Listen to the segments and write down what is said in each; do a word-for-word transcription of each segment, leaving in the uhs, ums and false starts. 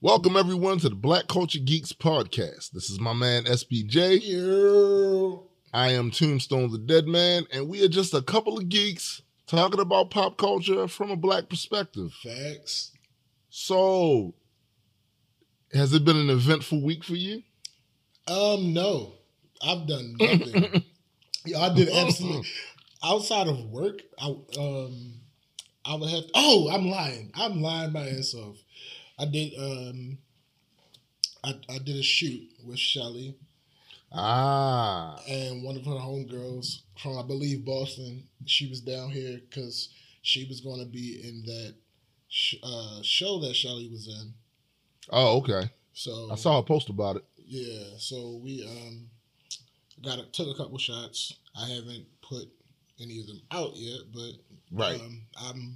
Welcome everyone to the Black Culture Geeks podcast. This is my man S B J. Yeah. I am Tombstone the Dead Man, and we are just a couple of geeks talking about pop culture from a black perspective. Facts. So, has it been an eventful week for you? Um, no. I've done nothing. Yeah, I did absolutely outside of work. I um, I would have. Oh, I'm lying. I'm lying my ass off. I did. Um, I I did a shoot with Shelly. Ah. And one of her homegirls from, I believe, Boston. She was down here because she was going to be in that sh- uh, show that Shelly was in. Oh, okay. So I saw a post about it. Yeah. So we um got a, took a couple shots. I haven't put any of them out yet, but Right. um, I'm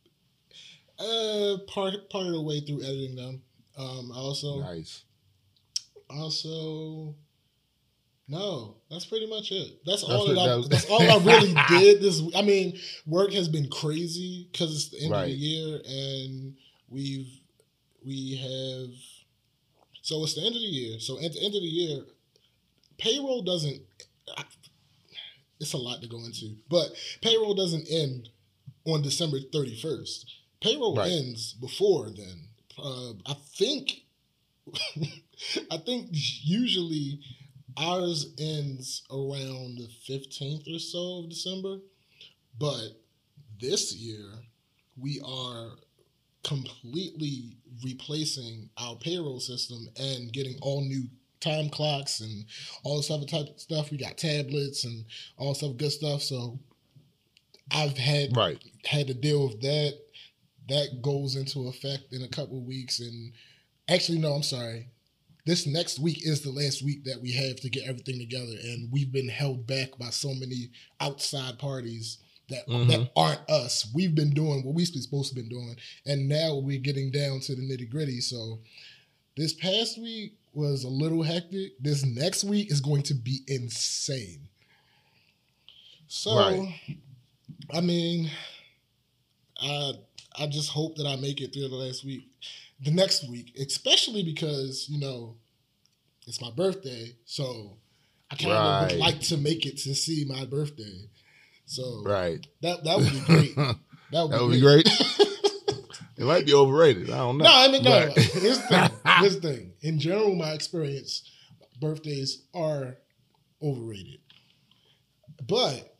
uh part part of the way through editing them. Um, I also Nice. also. No, that's pretty much it. That's, That's all it, that I, that was- that's all I really did this week. I mean, work has been crazy because it's the end of Right. the year, and we've we have so it's the end of the year. So at the end of the year, payroll doesn't. It's a lot to go into, but payroll doesn't end on December thirty-first. Payroll Right. ends before then. Uh, I think. I think usually. Ours ends around the fifteenth or so of December, but this year we are completely replacing our payroll system and getting all new time clocks and all this other type of stuff. We got tablets and all this other good stuff. So I've had Right. had to deal with that. That goes into effect in a couple of weeks. And actually, no, I'm sorry. This next week is the last week that we have to get everything together, and we've been held back by so many outside parties that Mhm. that aren't us. We've been doing what we're supposed to be doing, and now we're getting down to the nitty gritty. So this past week was a little hectic. This next week is going to be insane. So, Right. I mean, I I just hope that I make it through the last week. The next week, especially because, you know, it's my birthday, so I kind of Right. would like to make it to see my birthday. So Right. that that would be great. That would That would be be great. great. It might be overrated. I don't know. No, I mean, no. But- Here's the thing. Here's the thing. In general, my experience, birthdays are overrated. But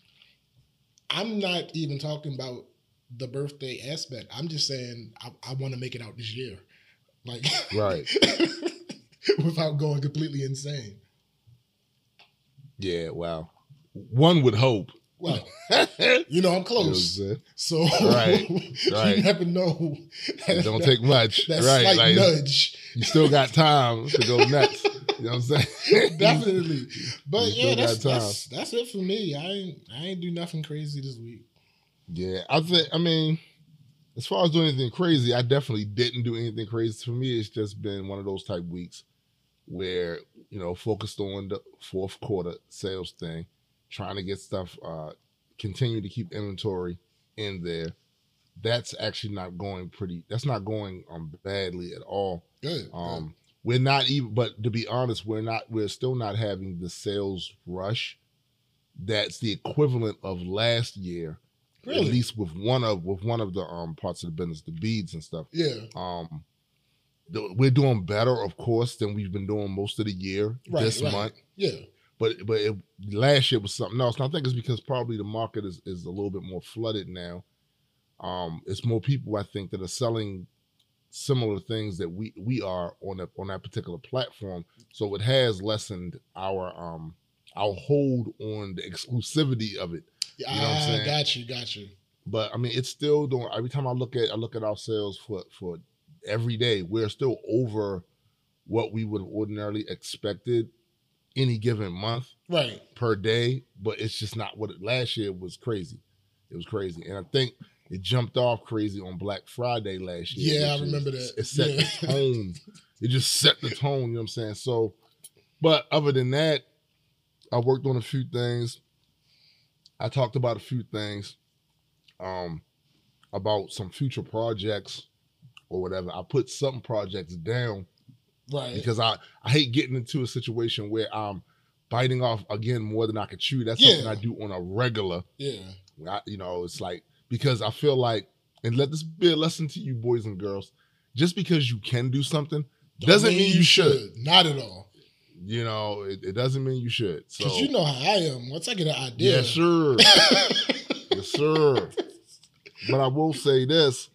I'm not even talking about the birthday aspect. I'm just saying I, I want to make it out this year. Like, Right. without going completely insane. Yeah, wow. One would hope. Well, You you know, I'm know close. what I'm saying? So Right, you right. never know. It don't take much. that Right. slight Like, nudge. you still got time to go nuts. You know what I'm saying? Definitely. But You yeah, still that's, got time. that's that's it for me. I ain't I ain't do nothing crazy this week. Yeah, I think. I mean, as far as doing anything crazy, I definitely didn't do anything crazy. For me, it's just been one of those type weeks where, you know, focused on the fourth quarter sales thing, trying to get stuff, uh, continue to keep inventory in there. That's actually not going pretty. That's not going um badly at all. Good. Um, we're not even. But to be honest, we're not. We're still not having the sales rush. That's the equivalent of last year. Really? At least with one of with one of the um parts of the business, the beads and stuff. Yeah. Um, the, we're doing better, of course, than we've been doing most of the year Right, this right. month. Yeah. But but it, last year was something else. And I think it's because probably the market is, is a little bit more flooded now. Um, it's more people I think that are selling similar things that we we are on that on that particular platform. So it has lessened our um our hold on the exclusivity of it. Yeah, You know what I'm I saying? got you, got you. But I mean, it's still doing. Every time I look at I look at our sales for for every day, we're still over what we would have ordinarily expected any given month Right. per day. But it's just not what it, last year was crazy. It was crazy, and I think it jumped off crazy on Black Friday last year. Yeah, I which is- remember that. It set Yeah. the tone. It just set the tone. You know what I'm saying? So, but other than that, I worked on a few things. I talked about a few things. Um, about some future projects or whatever, I put some projects down. Right. Because I, I hate getting into a situation where I'm biting off, again, more than I can chew. That's Yeah. something I do on a regular. Yeah. I, you know, it's like, because I feel like, and let this be a lesson to you boys and girls, just because you can do something Don't doesn't mean you should. Not at all. You know, it, it doesn't mean you should. So, Because you know how I am. Once I get an idea. yes, sir. Yes, sir. But I will say this,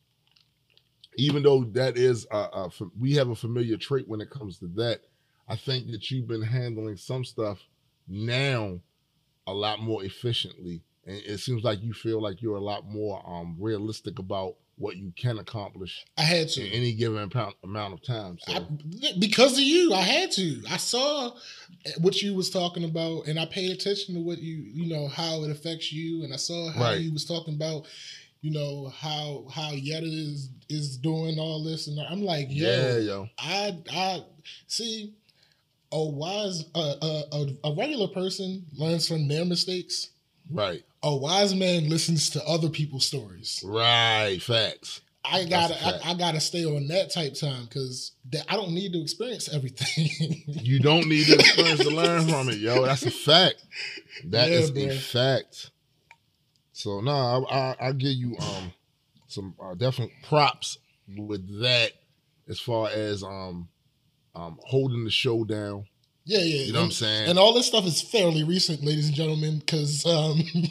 even though that is, a, a, we have a familiar trait when it comes to that, I think that you've been handling some stuff now a lot more efficiently. And it seems like you feel like you're a lot more um, realistic about what you can accomplish. I had to. In any given amount, amount of time. So. I, because of you, I had to. I saw what you was talking about, and I paid attention to what you, you know, how it affects you, and I saw how right. you was talking about, you know, how how Yetta is is doing all this, and I'm like, yo, yeah, yo. I I see. A wise, uh, uh, a, a regular person learns from their mistakes. Right. A wise man listens to other people's stories. Right. Facts. I gotta, I, I gotta stay on that type time because I don't need to experience everything. You don't need to experience to learn from it, yo. That's a fact. That yeah, is bro. a fact. So no, I, I I give you um some uh, definite props with that as far as um um holding the show down. Yeah, yeah. You know and, what I'm saying? And all this stuff is fairly recent, ladies and gentlemen, because um, in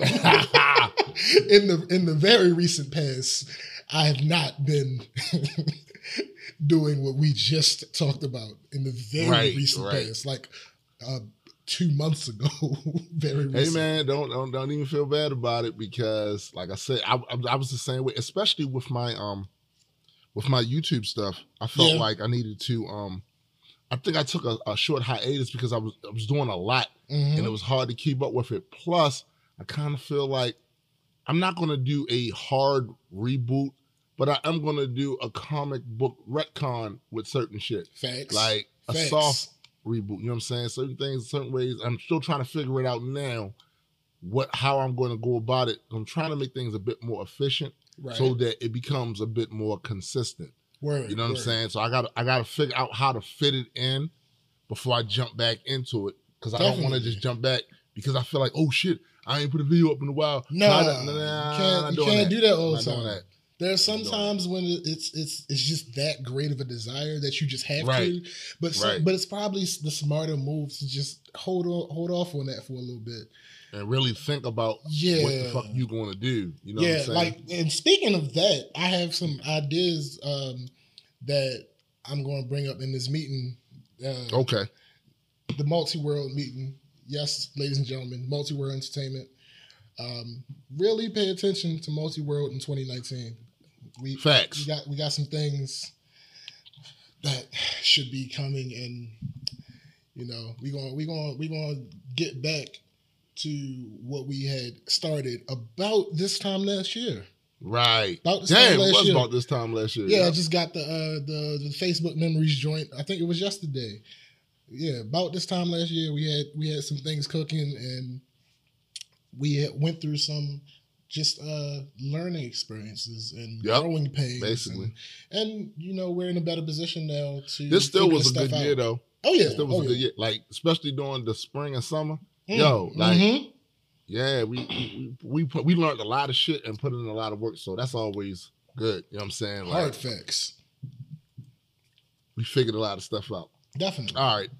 the in the very recent past, I have not been doing what we just talked about in the very right, recent right. past, like uh, two months ago. Very recent. Hey man, don't, don't don't even feel bad about it because, like I said, I, I, I was the same way, especially with my um with my YouTube stuff. I felt Yeah. like I needed to um. I think I took a, a short hiatus because I was I was doing a lot Mhm. and it was hard to keep up with it. Plus, I kind of feel like I'm not going to do a hard reboot, but I am going to do a comic book retcon with certain shit. Facts. Like a Facts. soft reboot. You know what I'm saying? Certain things, certain ways. I'm still trying to figure it out now, what how I'm going to go about it. I'm trying to make things a bit more efficient Right. so that it becomes a bit more consistent. Word, You know what word. I'm saying? So I got I got to figure out how to fit it in before I jump back into it because I don't want to Definitely. just jump back because I feel like, oh shit, I ain't put a video up in a while. Nah, nah, nah, you nah, can't, not you doing can't that. do that all Not the doing time. that. There's Not doing sometimes when it's it's it's just that great of a desire that you just have Right. to, but some, Right. but it's probably the smarter move to just hold on, hold off on that for a little bit. And really think about Yeah, what the fuck you going to do. You know yeah. what I'm saying? Like, and speaking of that, I have some ideas um, that I'm going to bring up in this meeting. Uh, okay. The multi-world meeting. Yes, ladies and gentlemen, multi-world entertainment. Um, really pay attention to multi-world in twenty nineteen. We Facts. We got we got some things that should be coming, and you know we going we going we going to get back to what we had started about this time last year. Right. About this Damn, time it last was year. about this time last year. Yeah, I just got the uh, the the Facebook memories joint. I think it was yesterday. Yeah, about this time last year, we had we had some things cooking, and we had went through some just uh, learning experiences and Yep, growing pains. basically. and, and you know we're in a better position now to. This still figure was a stuff good out. year though. Oh yeah, It still was oh, a good yeah. year. Like, especially during the spring and summer. Mm, Yo, like, mhm. yeah, we we we put, we learned a lot of shit and put in a lot of work. So that's always good. You know what I'm saying? Like, Hard facts, we figured a lot of stuff out. definitely. All right.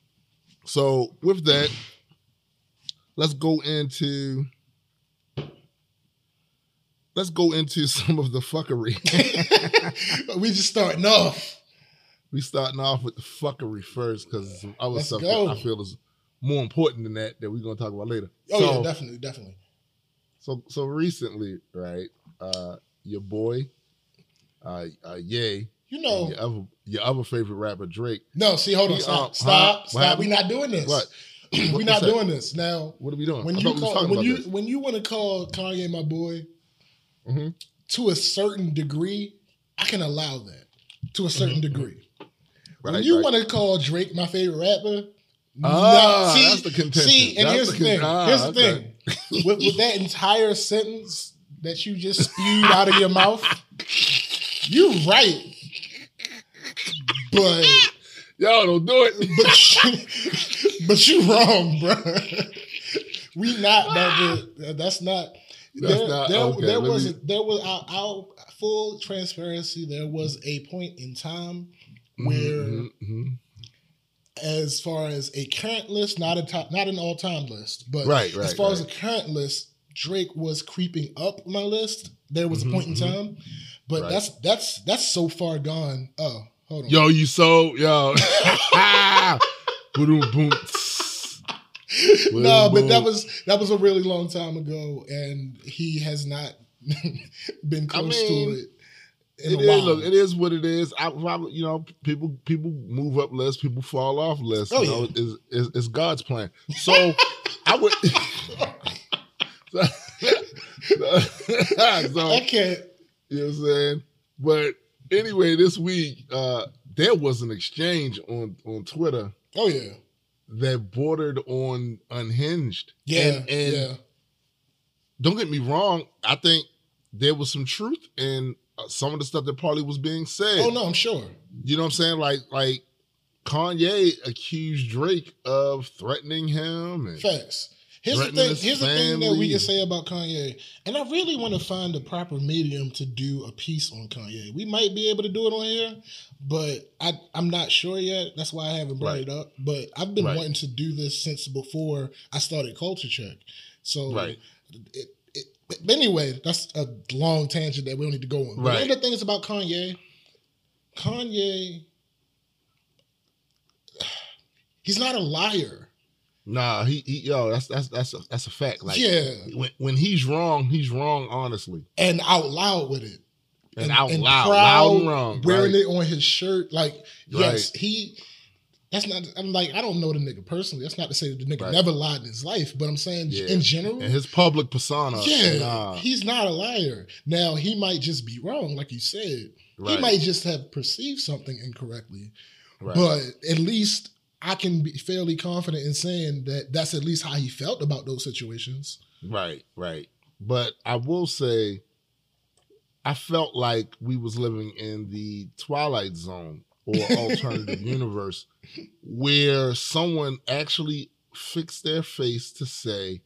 So with that, let's go into let's go into some of the fuckery. We just starting off. We starting off with the fuckery first because some other Let's stuff go. that I feel is more important than that that we're gonna talk about later. Oh so, yeah, definitely, definitely. So so recently, right? Uh, your boy, uh, uh Ye, You know, and your other your other favorite rapper Drake. no. See, hold on, He, stop, uh, stop, huh? What stop. happened? We're not doing this. What? We're What- not what's that? doing this now. What are we doing? When I you thought we was call talking when about you this. when you want to call Kanye my boy, Mhm. to a certain degree, I can allow that. To a certain Mhm. degree. When Right, you right. want to call Drake my favorite rapper, Ah, no, see, that's the contention. see, and That's here's the the, con- thing. ah, here's the okay. thing. with, with that entire sentence that you just spewed out of your mouth, You right. But y'all don't do it. But, but you wrong, bro. We not that. That's not. That's there, not there, okay. there Let was me- a, there was our, our full transparency. There was a point in time where, Mm-hmm, mm-hmm. as far as a current list, not a top, not an all time list, but Right, right, as far right. as a current list, Drake was creeping up my list. There was Mhm, a point in mhm. time, but Right. that's that's that's so far gone. Oh, hold on. Yo, you so yo. Boom, boom. No, but boom. that was that was a really long time ago, and he has not been close mean, to it in It a is, while. look, it is what it is. I probably, you know, people people move up lists, people fall off lists. Oh, you know, yeah. it's, it's, it's God's plan. So I would. so, so, I can't. you know what I'm saying? But anyway, this week uh, there was an exchange on on Twitter Oh yeah, that bordered on unhinged. yeah, and, and yeah. don't get me wrong. I think there was some truth in uh, some of the stuff that probably was being said. Oh no, I'm sure. You know what I'm saying? Like like Kanye accused Drake of threatening him. And, Facts. Here's the threatening thing. his Here's the thing that we family. can say about Kanye, and I really want to find the proper medium to do a piece on Kanye. We might be able to do it on here, but I I'm not sure yet. That's why I haven't brought Right. it up. But I've been Right. wanting to do this since before I started Culture Check. So Right. it, it, but anyway, that's a long tangent that we don't need to go on. But Right. one of the things about Kanye, Kanye, he's not a liar. Nah, he, he yo, that's that's that's a, that's a fact. Like Yeah. when when he's wrong, he's wrong honestly. And out loud with it. And, out and loud, proud, loud and wrong. wearing right? it on his shirt. Like, yes, Right. he. That's not. I'm like, I don't know the nigga personally. That's not to say that the nigga Right. never lied in his life, but I'm saying Yeah. in general, And his public persona. yeah, nah, he's not a liar. Now he might just be wrong, like you said. right, He might just have perceived something incorrectly, right. but at least I can be fairly confident in saying that that's at least how he felt about those situations. Right, right. But I will say, I felt like we was living in the Twilight Zone or alternative universe where someone actually fixed their face to say,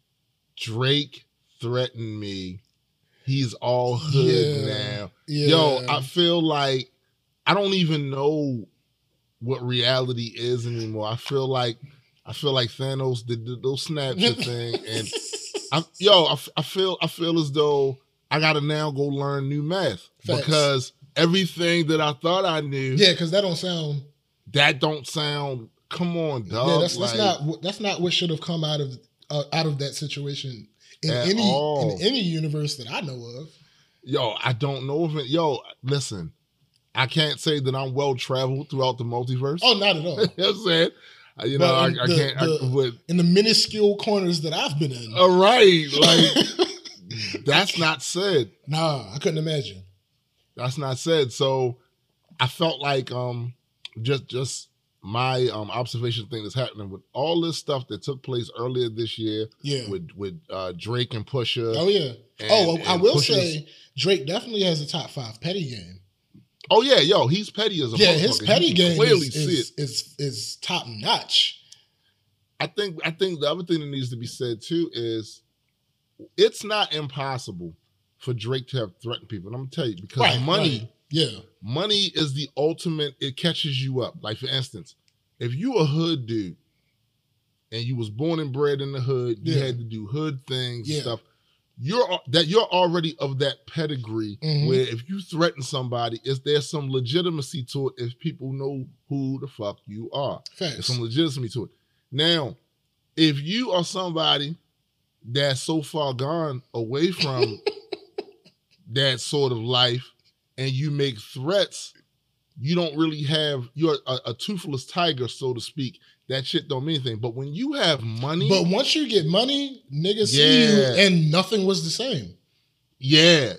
Drake threatened me. He's all hood Yeah. now. Yeah. Yo, I feel like I don't even know what reality is anymore. I feel like I feel like Thanos did the little snapshot thing, and I, yo, I, f- I feel I feel as though I gotta now go learn new math Facts. because everything that I thought I knew, yeah, because that don't sound. that don't sound. Come on, dog. Yeah, that's that's like, not what- that's not what should have come out of uh, out of that situation in At any all. in any universe that I know of. Yo, I don't know if it. Yo, listen, I can't say that I'm well traveled throughout the multiverse. Oh, not at all. You know what I'm saying? Uh, You know, But I, in I the- can't. the- I, but, In the minuscule corners that I've been in, all right, like that's not said. nah, I couldn't imagine. That's not said. So I felt like um just just my um observation thing that's happening with all this stuff that took place earlier this year Yeah. with with uh, Drake and Pusha. Oh yeah. and- oh, I and will Pusha's- say Drake definitely has a top five petty game. Oh yeah, yo, he's petty as a Yeah, his motherfucker. petty You can game clearly is see is, it. is is top notch. I think I think the other thing that needs to be said too is it's not impossible for Drake to have threatened people. And I'm gonna tell you because Right, money, right. Yeah. money is the ultimate. It catches you up. Like for instance, if you a hood dude and you was born and bred in the hood, you Yeah. had to do hood things Yeah. and stuff. You're that you're already of that pedigree Mhm. where if you threaten somebody, is there some legitimacy to it if people know who the fuck you are? There's Facts. some legitimacy to it. Now, if you are somebody that's so far gone away from that sort of life and you make threats, you don't really have, you're a, a toothless tiger, so to speak. That shit don't mean anything. But when you have money, But once you get money, niggas see you Yeah. and nothing was the same. yeah.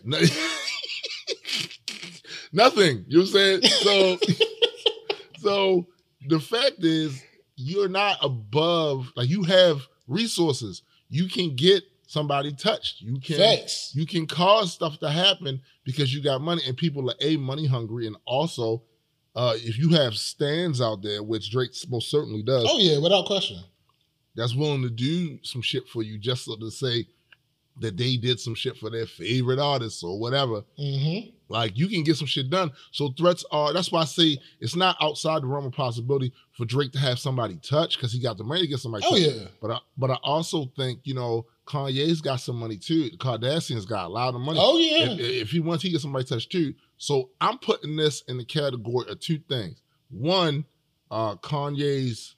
Nothing. You know what I'm saying? So, so the fact is, you're not above, like you have resources. You can get somebody touched. You can Facts. you can cause stuff to happen because you got money, and people are a money hungry, and also uh, if you have stands out there, which Drake most certainly does. Oh yeah, without question. That's willing to do some shit for you just so to say that they did some shit for their favorite artists or whatever. Mm-hmm. Like, you can get some shit done. So threats are, that's why I say it's not outside the realm of possibility for Drake to have somebody touch because he got the money to get somebody Oh, touch. yeah. But I, but I also think, you know, Kanye's got some money too. The Kardashians got a lot of money. Oh, yeah. If, if he wants, he get somebody touch too. So I'm putting this in the category of two things. One, uh, Kanye's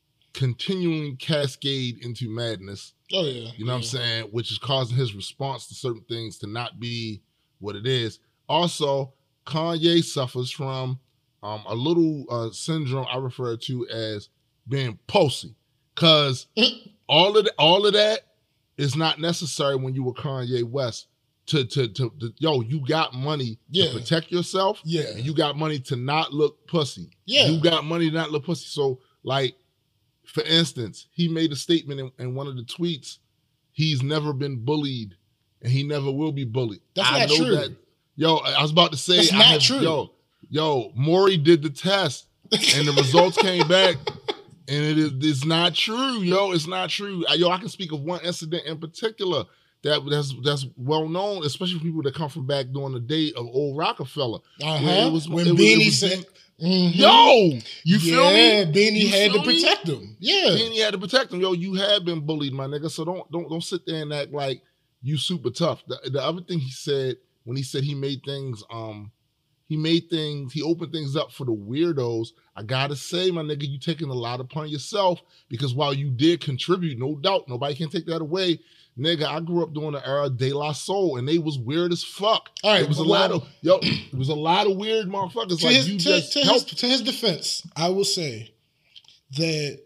continuing cascade into madness. Oh, yeah. You know yeah. what I'm saying? Which is causing his response to certain things to not be what it is. Also, Kanye suffers from um, a little uh, syndrome I refer to as being posy. Because all of the, all of that is not necessary when you were Kanye West. To, to, to, to yo, you got money Yeah. to protect yourself. Yeah. And you got money to not look pussy. Yeah. You got money to not look pussy. So, like, for instance, he made a statement in, in one of the tweets. He's never been bullied, and he never will be bullied. That's I not know true. That, yo, I was about to say, That's I not have, true. Yo, yo, Maury did the test, and the results came back, and it is it's not true. Yo, it's not true. I, yo, I can speak of one incident in particular that that's that's well known, especially for people that come from back during the day of old Rockefeller. Uh where huh. it was- When it was- Beanie it was- said, mhm. Yo, you feel yeah, me? Beanie You had to feel me? protect him. Yeah. Then he had to protect him. Yo, you have been bullied, my nigga. So don't don't don't sit there and act like you super tough. The, the other thing he said when he said he made things, um, he made things, he opened things up for the weirdos. I gotta say, my nigga, you taking a lot upon yourself because while you did contribute, no doubt, nobody can take that away. Nigga, I grew up during the era of De La Soul, and they was weird as fuck. All right, it was a well, lot of yo, it was a lot of weird motherfuckers. To, Like his, you to, just to, his, helped. to his defense, I will say that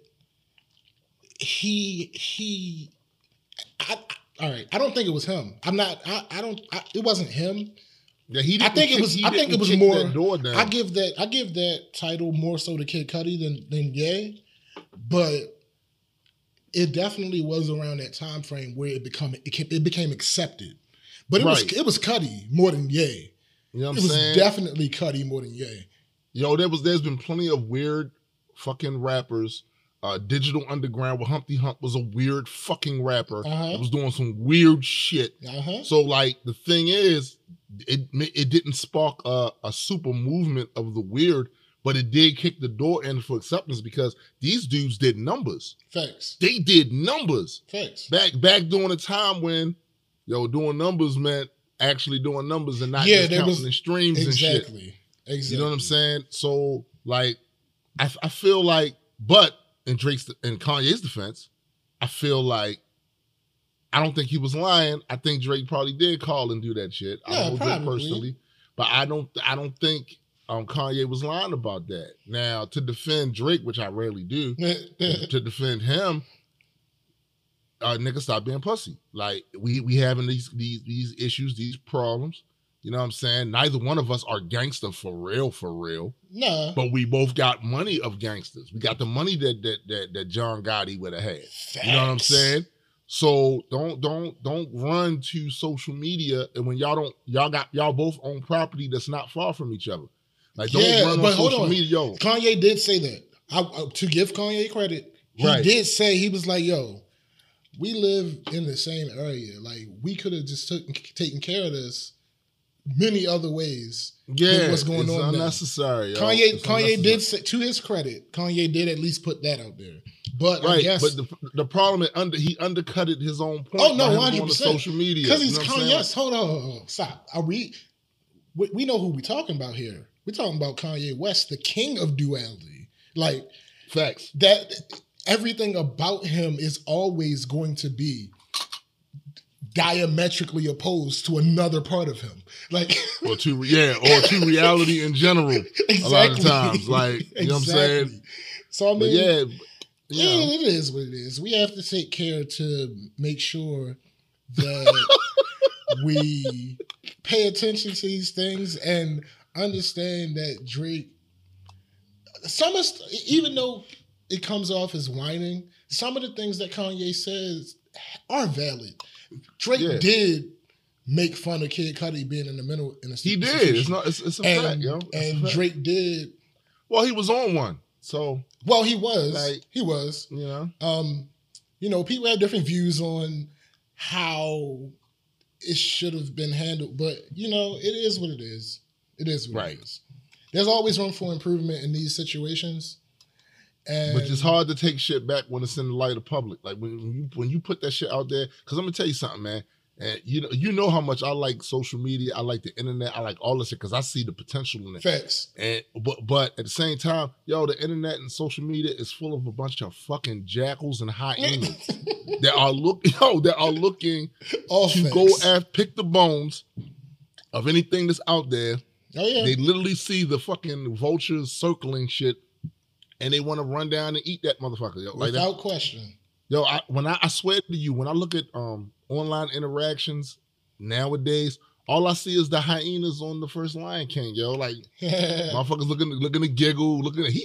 he he. I, I, all right, I don't think it was him. I'm not. I, I don't. I, it wasn't him. Yeah, he I didn't think it kick- was. he I think didn't it was kick more. that door down. I give that. I give that title more so to Kid Cudi than than Ye, but it definitely was around that time frame where it become it, came, it became accepted. But it Right. was it was Cudi more than Ye. You know what It I'm was saying? definitely Cudi more than Ye. Yo, there was there's been plenty of weird fucking rappers. Uh, Digital Underground with Humpty Hump was a weird fucking rapper. Uh-huh. It was doing some weird shit. Uh-huh. So like the thing is, it it didn't spark a, a super movement of the weird, but it did kick the door in for acceptance because these dudes did numbers. Facts. They did numbers Facts. back back during a time when yo doing numbers meant actually doing numbers and not Yeah, just there counting was- the streams and shit. Exactly. Exactly. You know what I'm saying? So like, I, I feel like, but in Drake's in Kanye's defense, I feel like I don't think he was lying. I think Drake probably did call and do that shit. I Yeah, don't know Drake probably. personally, but I don't I don't think um, Kanye was lying about that. Now to defend Drake, which I rarely do, to defend him, uh, nigga, stop being pussy. Like we we having these these these issues, these problems. You know what I'm saying? Neither one of us are gangster for real, for real. Nah. But we both got money of gangsters. We got the money that that that, that John Gotti would have had. Facts. You know what I'm saying? So don't don't don't run to social media, and when y'all don't y'all got y'all both own property that's not far from each other. Like don't Yeah, run on but hold social on. media, yo. Kanye did say that. I, I- to give Kanye credit, he Right. did say, he was like, yo, we live in the same area. Like, we could have just took, taken care of this many other ways. Yeah, what's going it's on now. unnecessary. Yo. Kanye It's Kanye unnecessary. did say, to his credit, Kanye did at least put that out there. But I Right, guess but the, the problem is under he undercutted his own point. Oh, no, by him one hundred going to percent. social media because you he's know what I'm saying? Kanye. Hold on, hold on, hold on, stop. Are we, we we know who we talking about here. We're talking about Kanye West, the king of duality. Like Facts. that, everything about him is always going to be diametrically opposed to another part of him. Like Or to yeah, or to reality in general. exactly. A lot of times, like you know what I'm saying. Exactly. So I But mean, yeah, yeah, yeah. it is what it is. We have to take care to make sure that we pay attention to these things and understand that Drake, some of st- even though it comes off as whining, some of the things that Kanye says are valid. Drake Yeah. did make fun of Kid Cudi being in the mental in a He did. It's not. It's, it's a and, fact, yo. It's and a fact. Drake did. Well, he was on one, so Well, he was. Like, he was. you know. Um, you know, people have different views on how it should have been handled, but you know, it is what it is. It is what Right. it is. There's always room for improvement in these situations. And But it's hard to take shit back when it's in the light of public. Like when you when you put that shit out there, because I'm gonna tell you something, man. And you know, you know how much I like social media. I like the internet. I like all this shit because I see the potential in it. Facts. And but but at the same time, yo, the internet and social media is full of a bunch of fucking jackals and hyenas that are look yo that are looking All to facts. go after pick the bones of anything that's out there. Oh yeah. They literally see the fucking vultures circling shit, and they want to run down and eat that motherfucker. Yo, like that. Without question. Yo, I, when I, I swear to you, when I look at um online interactions nowadays, all I see is the hyenas on the first Lion King, yo. Like motherfuckers looking looking to giggle, looking at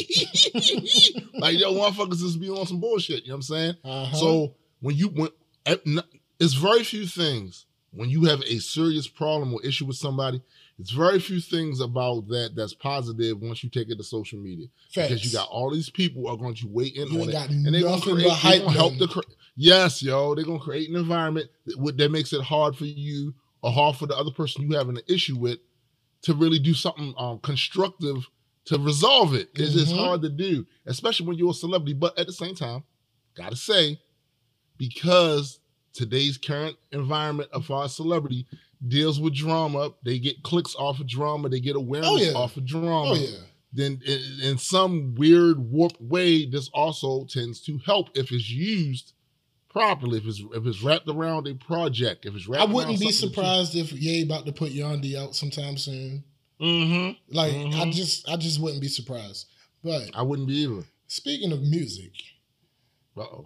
like yo, motherfuckers just be on some bullshit. You know what I'm saying? Uh-huh. So when you when it's very few things when you have a serious problem or issue with somebody. It's very few things about that that's positive once you take it to social media. Facts. Because you got all these people are going to weigh in You on ain't it. got And they're going to nothing create, but they're hype gonna help them. the cre- Yes, yo. They're going to create an environment that, that makes it hard for you or hard for the other person you having an issue with to really do something um, constructive to resolve it. It's just Mhm. hard to do, especially when you're a celebrity. But at the same time, gotta say, because today's current environment of our celebrity deals with drama, they get clicks off of drama, they get awareness Oh, yeah. off of drama. Oh yeah. Then in, in some weird warped way, this also tends to help if it's used properly, if it's if it's wrapped around a project, if it's wrapped I wouldn't around be something surprised if Ye about to put Yandhi out sometime soon. that you- Mhm. Like I Mhm. just I just wouldn't be surprised. But I wouldn't be either. speaking of music, Uh-oh.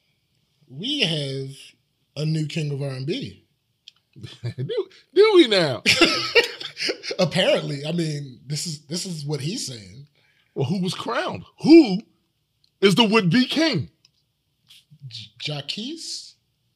we have a new king of R and B. do, do we now? Apparently, I mean, this is this is what he's saying. Well, who was crowned? Who is the would-be king? J- Jaquise?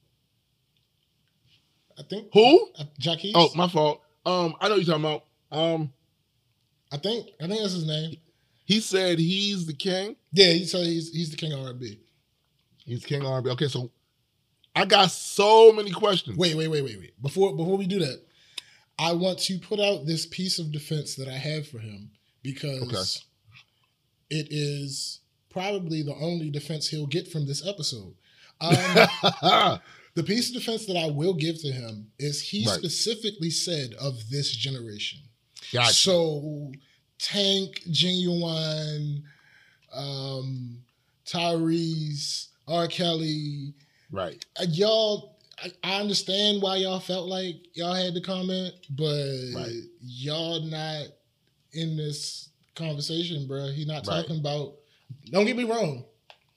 I think Who? uh, Jaquise. Oh, my fault. Um, I know you're talking about. Um, I think I think that's his name. he said he's the king. Yeah, he said he's he's the king of R and B. He's king R and B. Okay, so I got so many questions. Wait, wait, wait, wait, wait. Before before we do that, I want to put out this piece of defense that I have for him because Okay. it is probably the only defense he'll get from this episode. Um, the piece of defense that I will give to him is he Right. specifically said of this generation. Gotcha. So Tank, Genuine, um, Tyrese, R. Kelly, Right. uh, y'all, I, I understand why y'all felt like y'all had to comment, but Right. y'all not in this conversation, bro. He not Right. talking about. Don't get me wrong.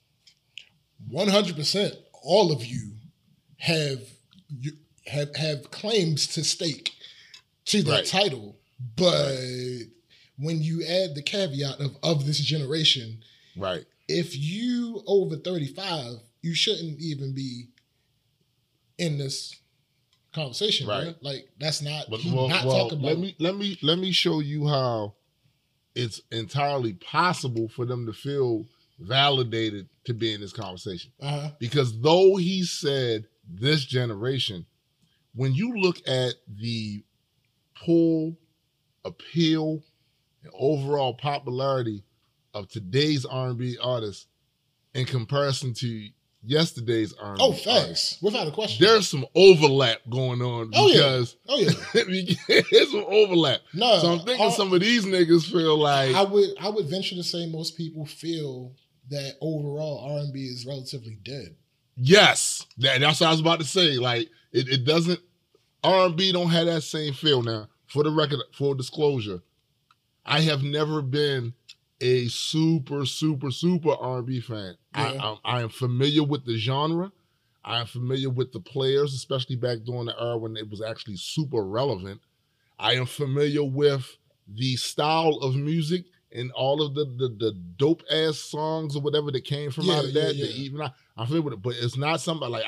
One hundred percent, all of you have you have have claims to stake to that Right. title, but when you add the caveat of of this generation, Right. if you over thirty-five, you shouldn't even be in this conversation, right? Right. Like that's not But he's well, not well, talking about. let me let me let me show you how it's entirely possible for them to feel validated to be in this conversation. uh-huh. Because though he said this generation, when you look at the pull, appeal, and overall popularity of today's R and B artists in comparison to yesterday's R and B Oh, artists, facts, without a question. there's some overlap going on Oh, yeah. because oh yeah, there's some overlap. no. So I'm thinking uh, some of these niggas feel like I would I would venture to say most people feel that overall R and B is relatively dead. yes, that, that's what I was about to say. Like it, it doesn't R and B don't have that same feel. Now, for the record, for disclosure, I have never been a super, super, super R and B fan. I, Yeah. I, I am familiar with the genre. I am familiar with the players, especially back during the era when it was actually super relevant. I am familiar with the style of music and all of the the, the dope ass songs or whatever that came from Yeah, out of yeah, that. yeah. that even I, I'm familiar with it, but it's not something like I.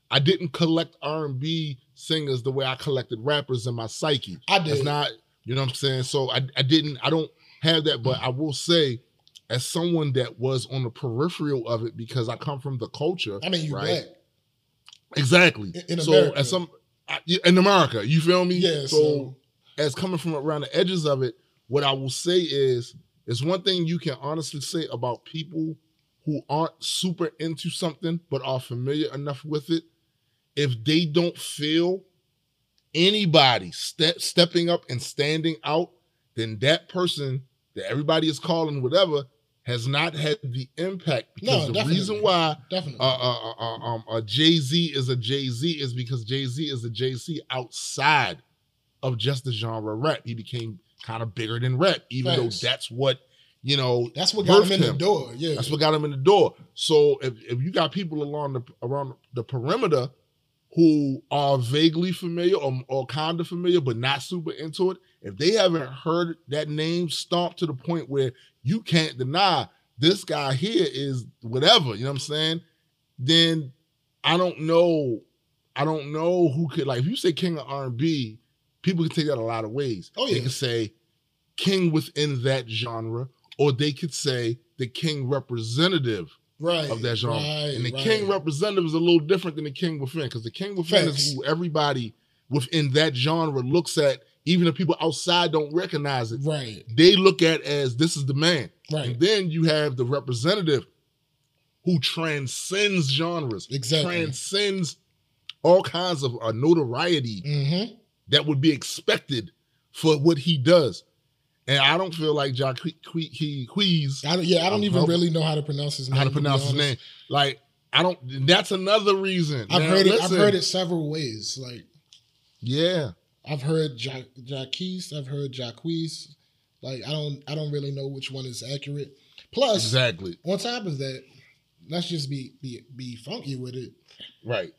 I didn't collect R and B singers the way I collected rappers in my psyche. I did. It's not, you know what I'm saying? So I, I didn't, I don't have that, but I will say, as someone that was on the peripheral of it, because I come from the culture. I mean, you right? black. Exactly. In, in so America. as some in America, you feel me? Yeah. So, so as coming from around the edges of it, what I will say is, it's one thing you can honestly say about people who aren't super into something but are familiar enough with it. If they don't feel anybody step, stepping up and standing out, then that person that everybody is calling whatever has not had the impact. Because no, the definitely. reason why definitely. uh, uh, uh, um, a Jay-Z is a Jay-Z is because Jay-Z is a Jay-Z outside of just the genre rap. He became kind of bigger than rap, even Thanks. though that's what, you know, that's what got him in him. the door. Yeah, that's what got him in the door. So if, if you got people along the around the perimeter who are vaguely familiar or, or kind of familiar but not super into it, if they haven't heard that name stomped to the point where you can't deny this guy here is whatever, you know what I'm saying? Then I don't know, I don't know who could, like, if you say king of R and B, people can take that a lot of ways. Oh, yeah. They could say king within that genre, or they could say the king representative right, of that genre. Right, and the right. king representative is a little different than the king within, because the king within Facts. is who everybody within that genre looks at, even if people outside don't recognize it. Right. They look at as this is the man. Right. And then you have the representative who transcends genres. Exactly. Transcends all kinds of uh, notoriety mm-hmm. that would be expected for what he does. And I don't feel like Jacquees, I don't, yeah, I don't um, even help, really know how to pronounce his name. how to pronounce his name. Like, I don't, that's another reason. I've now, heard it, listen, I've heard it several ways. Like, yeah. I've heard ja- Jacquees, I've heard Jacquees. Like, I don't, I don't really know which one is accurate. Plus, exactly. On top of that, let's just be, be, be funky with it. Right.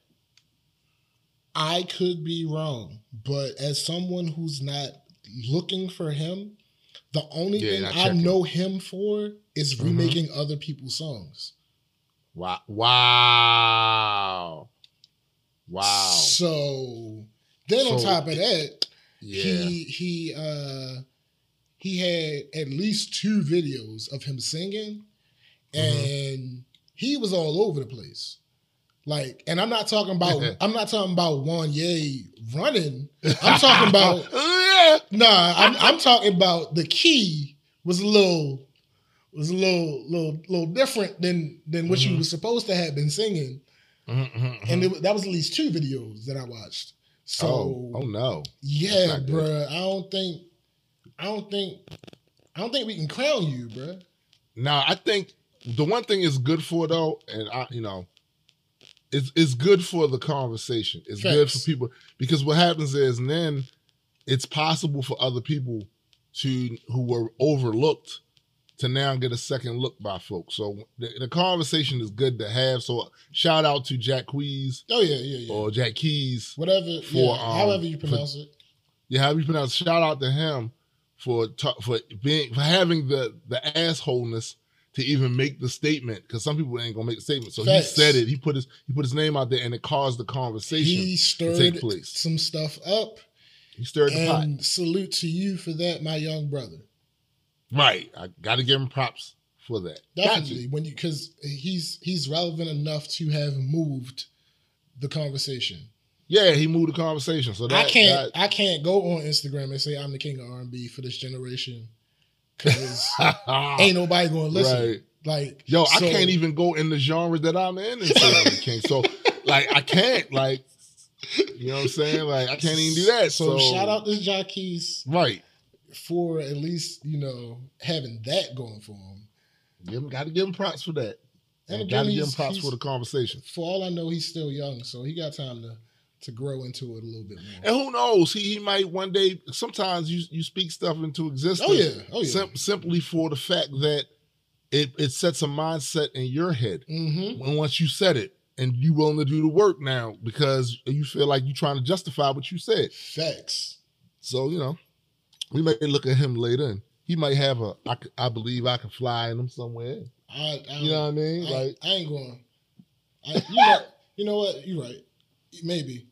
I could be wrong, but as someone who's not looking for him, the only Yeah, thing I know him for is Mhm. remaking other people's songs. Wow. Wow. Wow. So then on So, top of that, Yeah. he he uh he had at least two videos of him singing, Mhm. and he was all over the place. Like, and I'm not talking about I'm not talking about Wanye running. I'm talking about nah. I'm I'm talking about the key was a little was a little little little different than than what Mhm. you were supposed to have been singing. Mm-hmm. And it, that was at least two videos that I watched. So, oh, oh no, yeah, not good. bruh. I don't think, I don't think, I don't think we can crown you, bruh. Now I think the one thing is good for though, and I, you know, it's it's good for the conversation. It's good for Facts. people, because what happens is then it's possible for other people to who were overlooked to now get a second look by folks. So the, the conversation is good to have. So shout out to Jacquees Oh yeah, yeah, yeah. or Jacquees. Whatever, for, yeah, um, however you for- pronounce it. Yeah, how you pronounce? Shout out to him for ta- for being for having the the assholeness to even make the statement, because some people ain't gonna make the statement. So Facts. he said it. He put his he put his name out there, and it caused the conversation He to stirred take place. some stuff up, He stirred the pot. and salute to you for that, my young brother. Right. I got to give him props for that. Got Definitely, you. when you because he's he's relevant enough to have moved the conversation. Yeah, he moved the conversation. So that I can't that- I can't go on Instagram and say I'm the king of R and B for this generation because ain't nobody going to listen. Right. Like, Yo, I so- can't even go in the genre that I'm in and say I'm the king. So, like, I can't. Like, you know what I'm saying? Like, I can't even do that. So, So, shout out to Jacquees Right. for at least, you know, having that going for him. Give him, got to give him props for that. And And got to again, give him he's- props he's- for the conversation. For all I know, he's still young, so he got time to to grow into it a little bit more. And who knows? He, he might one day. Sometimes you you speak stuff into existence. Oh yeah, oh yeah. sim- simply for the fact that it it sets a mindset in your head. Mm-hmm. When once you said it, and you willing to do the work now because you feel like you're trying to justify what you said. Facts. So you know, we may look at him later, and he might have a I, c- I believe I can fly in him somewhere. I, I, You know what I mean? I, Like, I ain't going. I, you know, you know what? You're right. Maybe.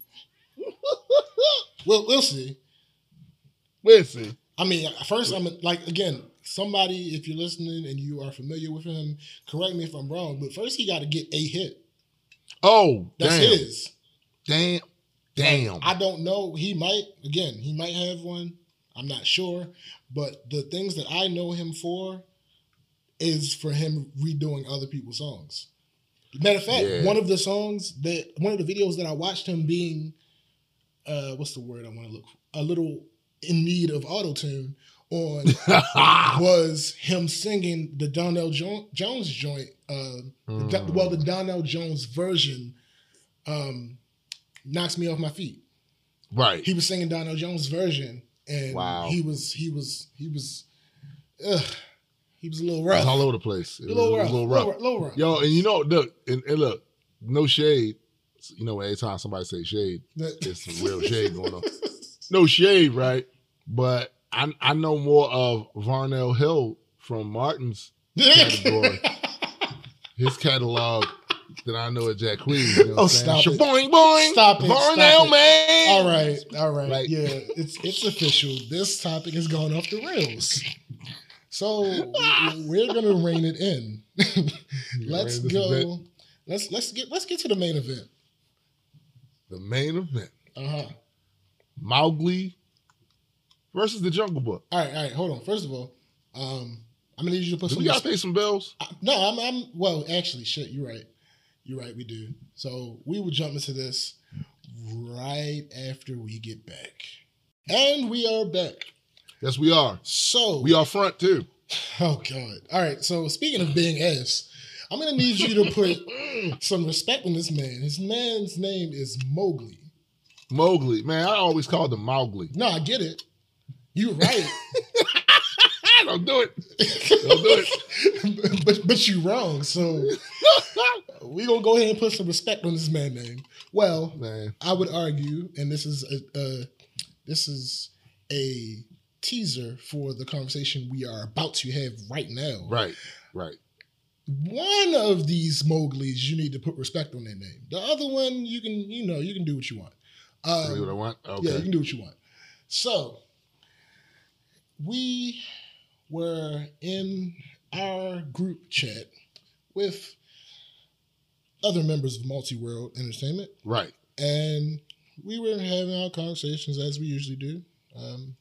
Well, we'll see. We'll see. I mean, first, I'm like, again, somebody, if you're listening and you are familiar with him, correct me if I'm wrong, but first he got to get a hit. Oh, That's damn. his. Damn. Damn. I don't know. He might, again, he might have one. I'm not sure. But the things that I know him for is for him redoing other people's songs. Matter of fact, Yeah. one of the songs that, one of the videos that I watched him being, uh, what's the word I want to look for? A little in need of auto-tune on was him singing the Donnell jo- Jones joint. Uh, Mm. the, well, the Donnell Jones version, um, Knocks Me Off My Feet. Right. He was singing Donnell Jones' version, and Wow. he was he was he was ugh, he was a little It rough. was all over the place. It a was little a rough. little Little rough. rough. Little rough. Yo, and you know, look, and, and look, no shade. You know, every time somebody say shade, there's some real shade going on. No shade, right? But I I know more of Varnell Hill from Martin's category, his catalog, than I know of Jack Queen. You know Oh, what I'm saying? stop it. Shaboing, boing, Stop it, Varnell, stop it. man. All right, all right. Like- yeah, it's it's official. This topic has gone off the rails. So w- we're gonna rein it in. Let's Rein this go. event. Let's let's get let's get to the main event. The main event: Uh huh. Mowgli versus the Jungle Book. All right, all right. Hold on. First of all, um, I'm gonna need you to put Do some. we gotta pay some bills? I- No, I'm, I'm. Well, actually, shit. You're right. You're right. We do. So we will jump into this right after we get back, and we are back. Yes, we are. So We are front too. Oh God. All right. So speaking of being ass, I'm gonna need you to put some respect on this man. His man's name is Mowgli. Mowgli, man, I always called him Mowgli. No, I get it. You're right. Don't do it. Don't do it. but but you wrong. So we gonna go ahead and put some respect on this man's name. Well, Man, I would argue, and this is a, a this is a teaser for the conversation we are about to have right now. right, right. One of these Mowglis, you need to put respect on their name. The other one, you can, you know, you can do what you want. Um, See what I want? Yeah, Okay. you can do what you want. So we were in our group chat with other members of Multi World Entertainment, Right. and we were having our conversations as we usually do. Um,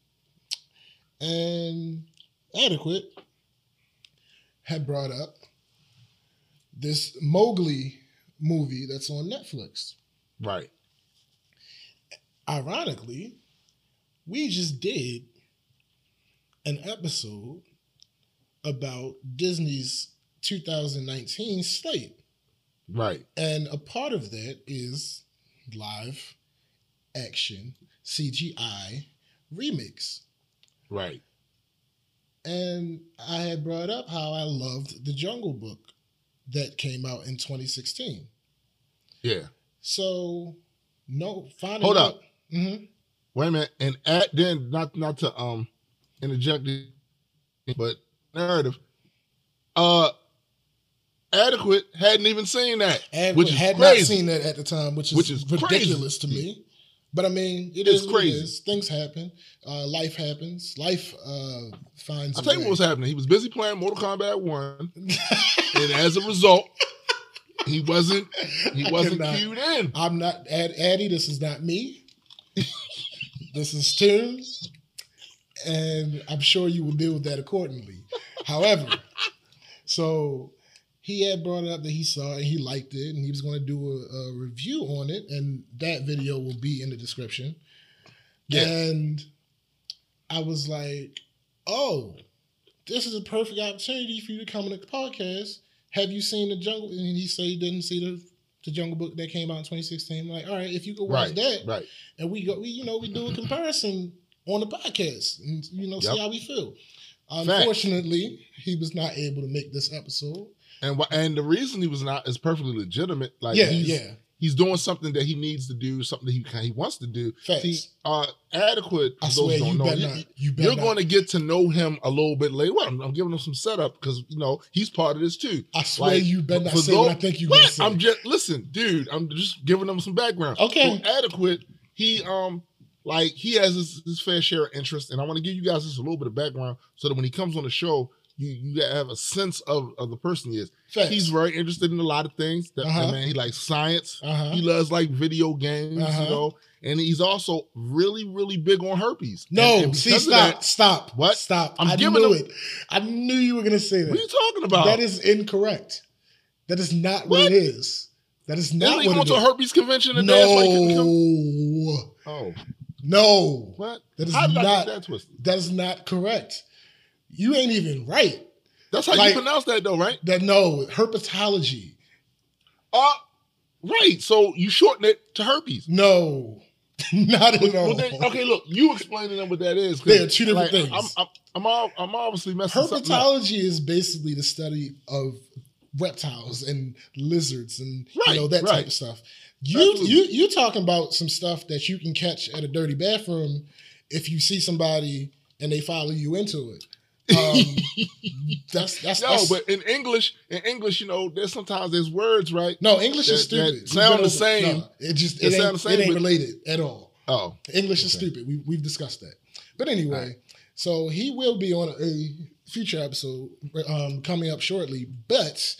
and Adequate had brought up this Mowgli movie that's on Netflix. Right. Ironically, we just did an episode about Disney's two thousand nineteen slate. Right. And a part of that is live action C G I remix. Right. And I had brought up how I loved The Jungle Book that came out in twenty sixteen. Yeah. So, no, finding Hold out- up. Mhm. Wait a minute. And at then not not to um interject, but narrative. Uh, Adequate hadn't even seen that, And which is had crazy. not seen that at the time, which is, Which is ridiculous crazy. to me. But I mean, it It's is what it crazy. is. Things happen. Uh, life happens. Life uh, finds. I'll a tell you way. what was happening. He was busy playing Mortal Kombat One, and as a result, he wasn't he I wasn't cannot. cued in. I'm not Ad, Addy. This is not me. This is Toon, and I'm sure you will deal with that accordingly. However, so he had brought it up that he saw it and he liked it, and he was going to do a, a review on it, and that video will be in the description. Yeah. And I was like, "Oh, this is a perfect opportunity for you to come on the podcast. Have you seen the Jungle?" And he said he didn't see the the Jungle Book that came out in twenty sixteen. I'm like, all right, if you could watch Right. that, Right. and we go, we you know, we do a comparison on the podcast, and you know, see Yep. how we feel. Fact. Unfortunately, he was not able to make this episode. And wh- and the reason he was not is perfectly legitimate. Like yeah, he's, yeah, he's doing something that he needs to do, something that he he wants to do. Facts. See, uh, Adequate. I for swear those who you don't know, better you- not. You better You're not. going to get to know him a little bit later. Well, I'm, I'm giving him some setup because you know he's part of this too. I swear Like, you better not for say what I those- think you're What? going to say. I'm just listen, dude. I'm just giving them some background. Okay. So Adequate, he um like he has his, his fair share of interest, and I want to give you guys just a little bit of background so that when he comes on the show, you you have a sense of, of the person he is. Facts. He's very interested in a lot of things. That, Uh-huh. that man, he likes science. Uh-huh. He loves like video games, Uh-huh. you know, and he's also really, really big on herpes. No, And- and see, because of stop, that- stop. What? Stop. I'm I giving knew them- it. I knew you were going to say that. What are you talking about? That is incorrect. That is not what, What? it is. That is Isn't not he what going it to a is. herpes convention today? That's why he couldn't come? No. Oh, No. what? That is How did I not- get that twisted? That is not correct. You ain't even right. That's how like- you pronounce that, though, right? That no, herpetology. Uh, right. So you shorten it to herpes. No. Not at all. Well, then, okay, look, you explain to them what that is. 'cause, They are two different like, things. I'm, I'm, I'm, all, I'm obviously messing something up. Herpetology is basically the study of reptiles and lizards and Right, you know that right. type of stuff. You Absolutely. you you talking about some stuff that you can catch at a dirty bathroom if you see somebody and they follow you into it. Um, that's that's, No, that's but in English, in English, you know, there's sometimes there's words, right? no English is that- that stupid. We've sound been the same. no, it just It it, sound ain't, the same, it ain't but- related at all. Oh, English is Okay. stupid. We we've discussed that. But anyway, All right. so he will be on a future episode um, coming up shortly. But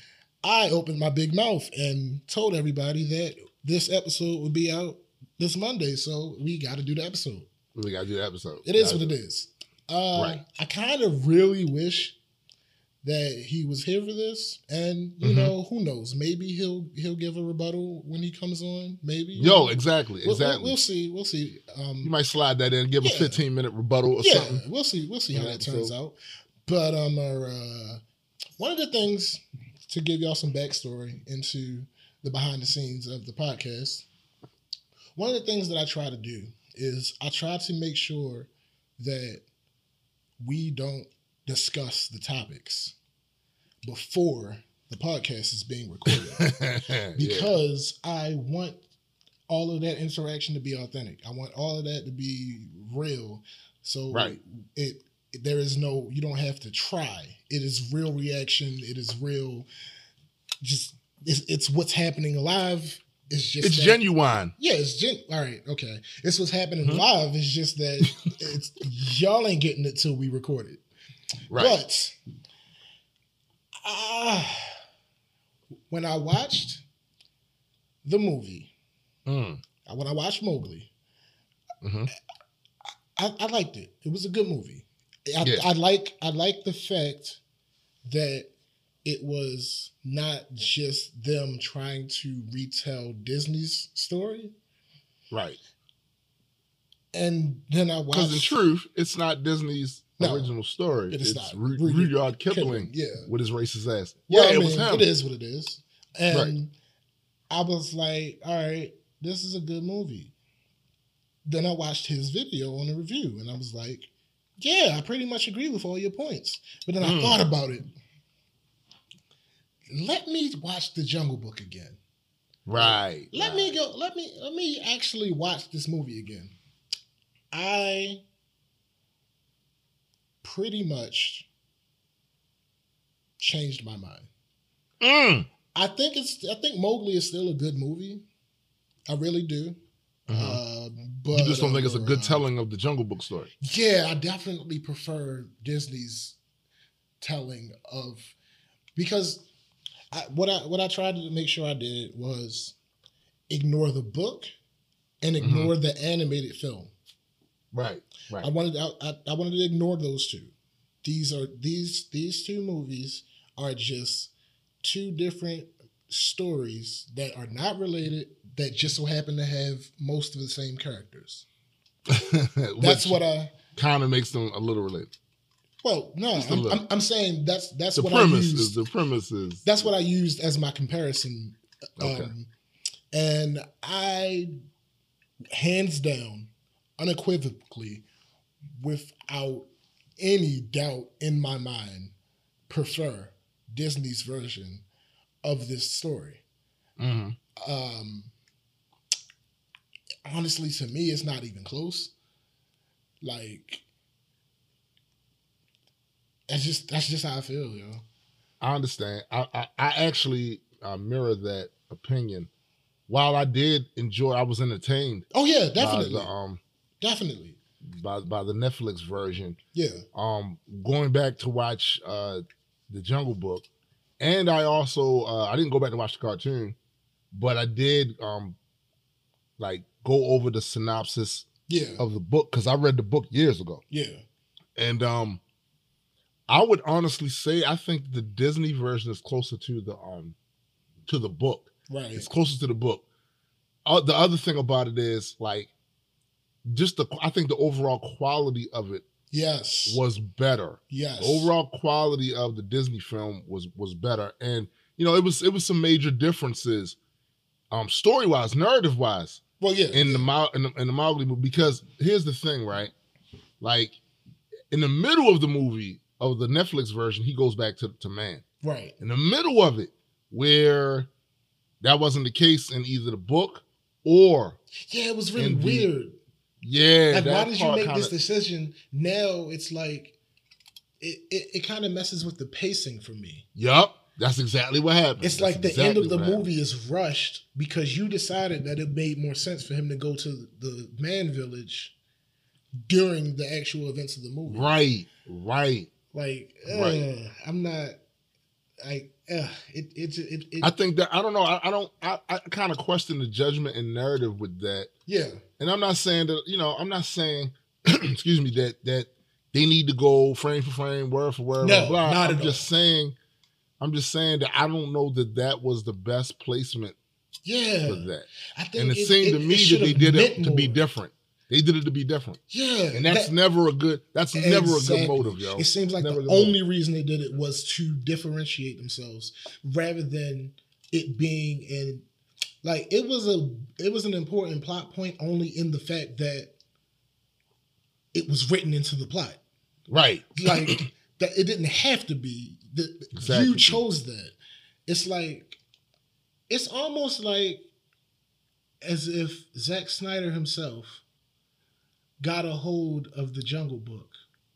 I opened my big mouth and told everybody that this episode would be out this Monday. So we got to do the episode. we gotta do the episode. It is Gotta what do it is. Uh, Right. I kind of really wish that he was here for this, and you Mhm. know, who knows? Maybe he'll he'll give a rebuttal when he comes on. Maybe. Yo, exactly, We'll- we'll- exactly. We'll, see. We'll see. Um, You might slide that in, give a Yeah. fifteen minute rebuttal or yeah, something. we'll see. We'll see how Yeah, that turns so- out. But um, our, uh, one of the things to give y'all some backstory into the behind the scenes of the podcast. One of the things that I try to do is I try to make sure that we don't discuss the topics before the podcast is being recorded Yeah. because I want all of that interaction to be authentic. I want all of that to be real. So Right. it there is no you don't have to try. It is real reaction. It is real. Just it's, it's what's happening live. It's just It's that- genuine. Yeah, it's gen. All right, okay. It's what's happening Mhm. live. It's just that it's y'all ain't getting it till we record it. Right. But uh, when I watched the movie, Mm. when I watched Mowgli, hmm I, I liked it. It was a good movie. I, Yeah. I like I like the fact that it was not just them trying to retell Disney's story. Right. And then I Because in watched truth, it's not Disney's No, original story. it is it's not. Ru- Rudyard Rudyard Kipling, Kipling, yeah. with his racist ass. Well, yeah, I it mean, was him. it is what it is. And Right. I was like, all right, this is a good movie. Then I watched his video on the review and I was like, yeah, I pretty much agree with all your points. But then I Mm. thought about it. Let me watch The Jungle Book again. Right. Let right. me go, let me let me actually watch this movie again. I pretty much changed my mind. Mm. I think it's. I think Mowgli is still a good movie. I really do. Mhm. Uh, but You just don't think it's a good uh, telling of the Jungle Book story. Yeah, I definitely prefer Disney's telling of because I, what I what I tried to make sure I did was ignore the book and Mm-hmm. ignore the animated film. Right. I Right. wanted I, I, I wanted to ignore those two. These are these these two movies are just two different stories that are not related that just so happen to have most of the same characters. That's what I kind of makes them a little related. well no Just a I'm, little. I'm, I'm saying that's that's The what premise I used. is the premise is That's what I used as my comparison. Okay. Um, and I, hands down, unequivocally, without any doubt in my mind, prefer Disney's version of this story. Mhm. Um, honestly, to me, it's not even close. Like, that's just that's just how I feel, yo. I understand. I I, I actually uh, mirror that opinion. While I did enjoy, I was entertained. Oh yeah, definitely, by the, um, definitely by by the Netflix version. Yeah. Um, going back to watch uh the Jungle Book, and I also uh, I didn't go back to watch the cartoon, but I did um like go over the synopsis Yeah. of the book because I read the book years ago. Yeah. And um, I would honestly say I think the Disney version is closer to the um to the book. Right. It's closer to the book. Uh, the other thing about it is like just the I think the overall quality of it Yes. was better. Yes. The overall quality of the Disney film was was better. And you know, it was it was some major differences um story-wise, narrative-wise. Well, yeah. In yeah. the Mo- in the, in the Mowgli movie, because here's the thing, right? Like in the middle of the movie of the Netflix version, he goes back to to man. Right. In the middle of it, where that wasn't the case in either the book or yeah, it was really the, weird. Yeah, like why did you make kinda, this decision? Now it's like it it, it kind of messes with the pacing for me. Yup. That's exactly what happened. It's That's like the exactly end of the movie happened. is rushed because you decided that it made more sense for him to go to the man village during the actual events of the movie. Right, right. Like, uh, right. I'm not, like, uh, it, it, it, it, I think that, I don't know, I, I don't, I, I kind of question the judgment and narrative with that. Yeah. And I'm not saying that, you know, I'm not saying, excuse me, that, that they need to go frame for frame, word for word, no, blah, blah. not I'm at just all. saying, I'm just saying that I don't know that that was the best placement yeah. for that. I think and it, it seemed it, to me it that they did it to more. be different. They did it to be different. Yeah. And that's that, never a good, that's exactly. never a good motive, yo. It seems like never the only motive. reason they did it was to differentiate themselves rather than it being in, like, it was a, it was an important plot point only in the fact that it was written into the plot. Right. Like, that it didn't have to be. The, exactly. You chose that. It's like, it's almost like as if Zack Snyder himself got a hold of the Jungle Book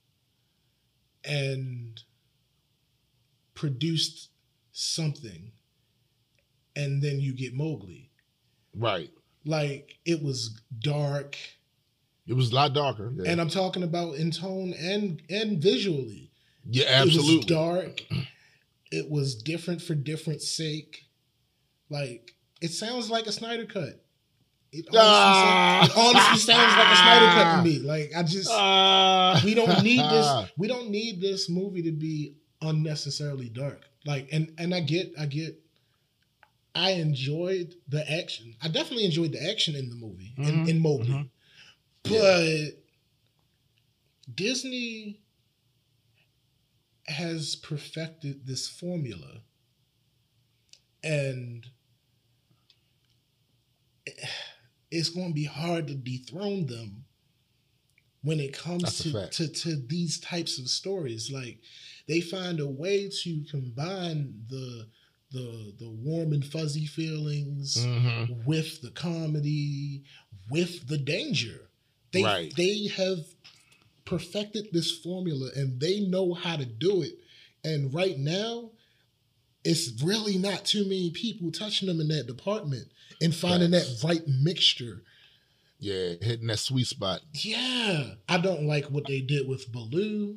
and produced something, and then you get Mowgli. Right. Like, it was dark. It was a lot darker. Yeah. And I'm talking about in tone and and visually. Yeah, absolutely. It was dark. It was different for different sake. Like, it sounds like a Snyder cut. It honestly, ah! sounds, it honestly sounds like a Snyder cut to me. Like, I just ah! we don't need this. We don't need this movie to be unnecessarily dark. Like, and and I get, I get. I enjoyed the action. I definitely enjoyed the action in the movie mm-hmm. in, in Mowgli, mm-hmm. but yeah. Disney has perfected this formula, and it's going to be hard to dethrone them when it comes to, to, to these types of stories. Like, they find a way to combine the the the warm and fuzzy feelings mm-hmm. with the comedy, with the danger. They right. they have perfected this formula and they know how to do it. And right now, it's really not too many people touching them in that department and finding Facts. that right mixture. Yeah, hitting that sweet spot. Yeah. I don't like what they did with Baloo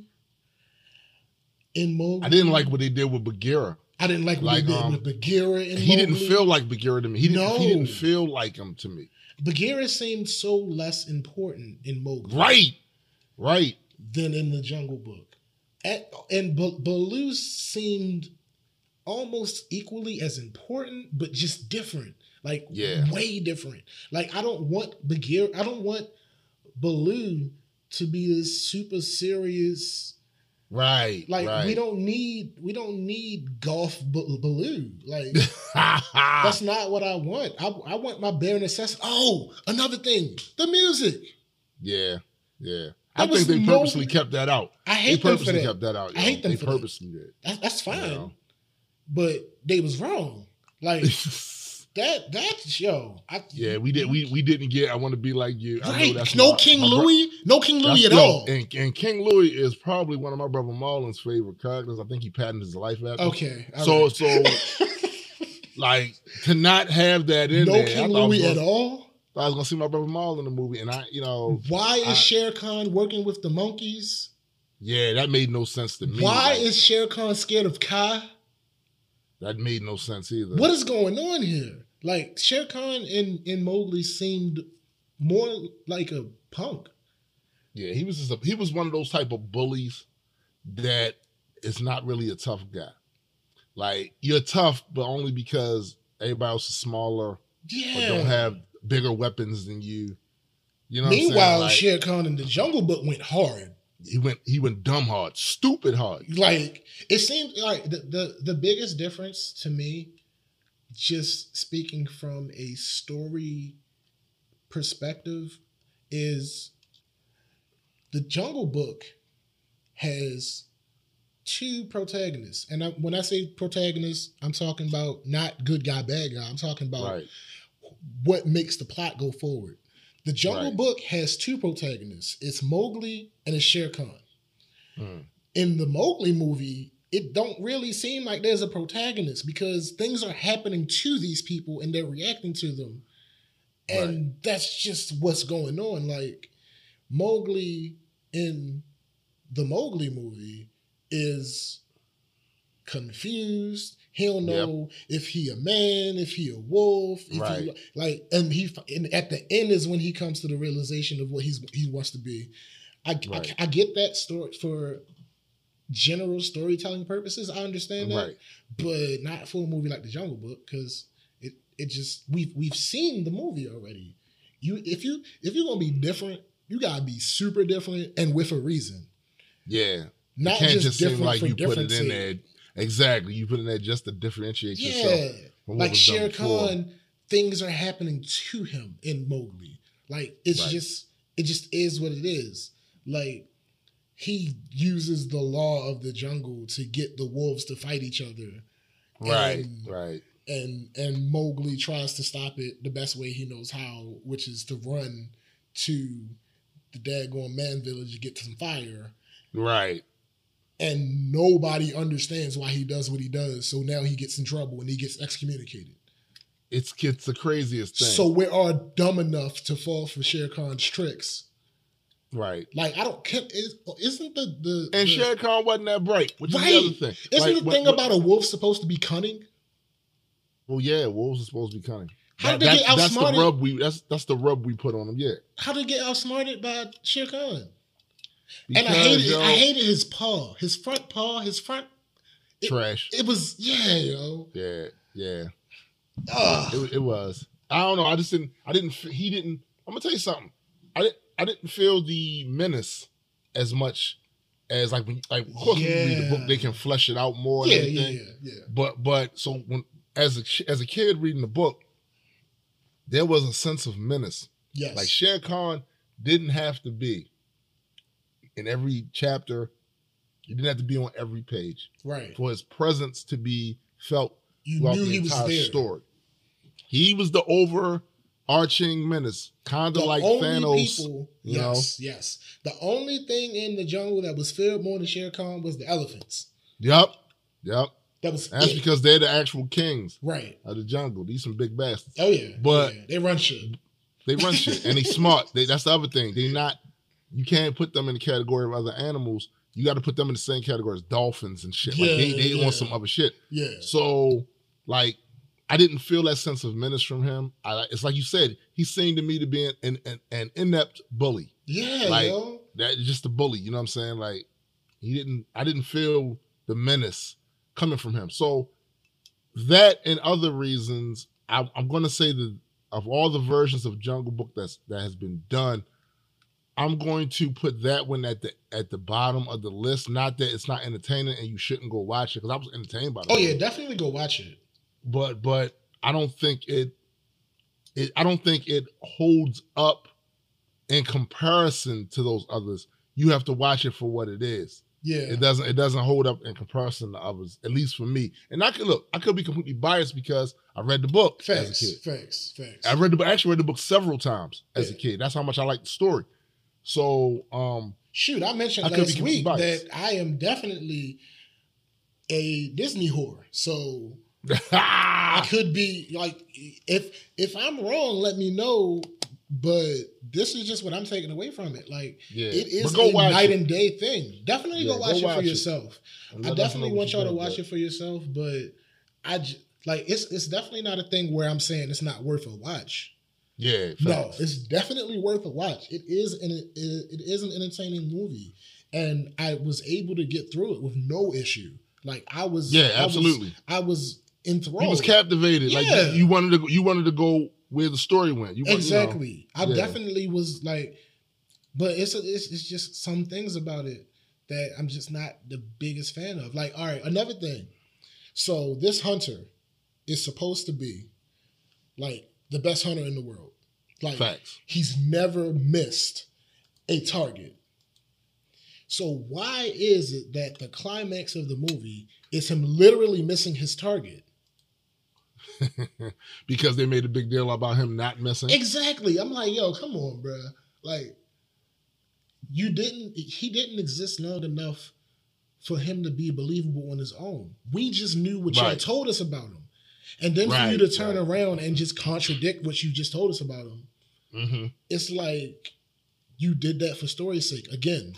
in Mowgli. I didn't like what they did with Bagheera. I didn't like what like, they did um, with Bagheera in He Mowgli. didn't feel like Bagheera to me. He didn't, no. he didn't feel like him to me. Bagheera seemed so less important in Mowgli. Right. Right. Than in the Jungle Book. And, and B- Baloo seemed almost equally as important, but just different. Like, yeah. way different. Like, I don't want Bagheera, I don't want Baloo to be this super serious. Right. Like, right. we don't need, we don't need golf B- Baloo. Like, that's not what I want. I, I want my bare necessity. Oh, another thing, the music. Yeah. Yeah. There I think they no, purposely kept that out. I hate they them for purposely that. kept that out. Yo. I hate them they for purposely that. did. That, that's fine. You know? But they was wrong. Like, That that's yo. I, Yeah, we did. We we didn't get. I want to be like you. I know right. that's No my, King my bro- Louis. No King Louis that's- at yo, all. And, and King Louis is probably one of my brother Marlon's favorite characters. I think he patterned his life after. Okay. all So right. so like to not have that in no there. I King thought I was Louis gonna- at all. I was gonna see my brother Marlon in the movie, and I, you know, Why is I- Shere Khan working with the monkeys? yeah, that made no sense to me. Why Like, is Shere Khan scared of Kai? that made no sense either? What is going on here? Like Shere Khan in in Mowgli seemed more like a punk. Yeah, he was just a, he was one of those type of bullies that is not really a tough guy. Like you're tough, but only because everybody else is smaller Yeah. or don't have bigger weapons than you. You know. Meanwhile, what I'm saying? Like, Shere Khan in the Jungle Book went hard. he went he went dumb hard, stupid hard. Like it seemed like the, the the biggest difference to me, just speaking from a story perspective, is the Jungle Book has two protagonists. And I, when I say protagonists, I'm talking about not good guy, bad guy. I'm talking about Right. what makes the plot go forward. The Jungle Right. Book has two protagonists. It's Mowgli and it's Shere Khan. Mm. In the Mowgli movie, it don't really seem like there's a protagonist because things are happening to these people and they're reacting to them. And that's just what's going on. Like Mowgli in the Mowgli movie is confused. He don't know if he a man, if he a wolf, if Right. he like, and he and at the end is when he comes to the realization of what he's he wants to be. I, Right. I I get that story for general storytelling purposes. I understand that, Right. but not for a movie like The Jungle Book because it it just we've we've seen the movie already. You if you if you're gonna be different, you gotta be super different and with a reason. Yeah. Not it can't just, just seem different like for you put it difference in sake. there. Exactly. You put it in there just to differentiate Yeah, yourself. from what like was done Shere before. Khan, things are happening to him in Mowgli. Like it's Right. just it just is what it is. Like he uses the law of the jungle to get the wolves to fight each other. Right. And- Right. and and Mowgli tries to stop it the best way he knows how, which is to run to the daggone man village to get some fire. Right. And nobody understands why he does what he does. So now he gets in trouble and he gets excommunicated. It's it's the craziest thing. So we are dumb enough to fall for Shere Khan's tricks. right. Like I don't can is, isn't the the And the, Shere Khan wasn't that bright, which right. is the other thing. Isn't Like, the what- thing what- about a wolf supposed to be cunning? Well, yeah, wolves are supposed to be cunning. How That- did they that- get that's the outsmarted? rub we that's that's the rub we put on them. Yeah. How did he get outsmarted by Shere Khan? Because, And I hated yo, I hated his paw, his front paw, his front. It, trash. it was yeah, yo. Yeah. Yeah. Ugh. It, it was. I don't know. I just didn't. I didn't. f- He didn't. I'm gonna tell you something. I didn't. I didn't feel the menace as much as like when like of course when you read the book Yeah. they can flesh it out more. Yeah, and yeah, everything. yeah, yeah. But but so when as a ch- as a kid reading the book, there was a sense of menace. Yes. Like Shere Khan didn't have to be in every chapter. He didn't have to be on every page right. for his presence to be felt You throughout knew the he was entire there. story. He was the overarching menace, kind The of like only Thanos. people, you yes, yes. The only thing in the jungle that was feared more than Shere Khan was the elephants. Yep, yep. That was That's it. because they're the actual kings right. of the jungle. These some big bastards. Oh yeah, But- yeah. They run shit. They run shit, and they smart. They, that's the other thing. They not. You can't put them in the category of other animals. You got to put them in the same category as dolphins and shit. Yeah, like they, they yeah. want some other shit. Yeah. So, like, I didn't feel that sense of menace from him. I, it's like you said, he seemed to me to be an, an, an inept bully. Yeah, Like, yo. That just a bully. You know what I'm saying? Like, he didn't. I didn't feel the menace coming from him. So that and other reasons, I, I'm going to say that of all the versions of Jungle Book that's that has been done, I'm going to put that one at the at the bottom of the list. Not that it's not entertaining and you shouldn't go watch it, because I was entertained by it. Oh yeah, definitely go watch it. But but I don't think it it I don't think it holds up in comparison to those others. You have to watch it for what it is. Yeah. It doesn't it doesn't hold up in comparison to others, at least for me. And I could look, I could be completely biased because I read the book Facts, as a kid. Facts, facts. I read the book, actually read the book several times as Yeah. a kid. That's how much I like the story. So um shoot, I mentioned I could last be week biased. that I am definitely a Disney whore. So Ah! I could be like, if if I'm wrong, let me know. But this is just what I'm taking away from it. Like, Yeah. it is But go a watch night it. and day thing. Definitely Yeah, go go watch it watch for it. yourself. And I let us definitely know what want you y'all to think, watch bro. it for yourself. But I j- like it's it's definitely not a thing where I'm saying it's not worth a watch. Yeah, No, facts. it's definitely worth a watch. It is an it, it is an entertaining movie, and I was able to get through it with no issue. Like I was, Yeah, I was- absolutely. I was enthralled. You was captivated. Like Yeah. you, you wanted to you wanted to go where the story went. You want, Exactly. You I yeah. definitely was like, but it's, a, it's it's just some things about it that I'm just not the biggest fan of. Like, all right, another thing. So this hunter is supposed to be like the best hunter in the world. Like, Facts. he's never missed a target. So why is it that the climax of the movie is him literally missing his target? Because they made a big deal about him not missing. Exactly. I'm like, yo, come on, bro. Like, you didn't, he didn't exist long enough for him to be believable on his own. We just knew what y'all Right. told us about him. And then for you Right, to turn right. around and just contradict what you just told us about him, Mm-hmm. it's like you did that for story's sake. Again,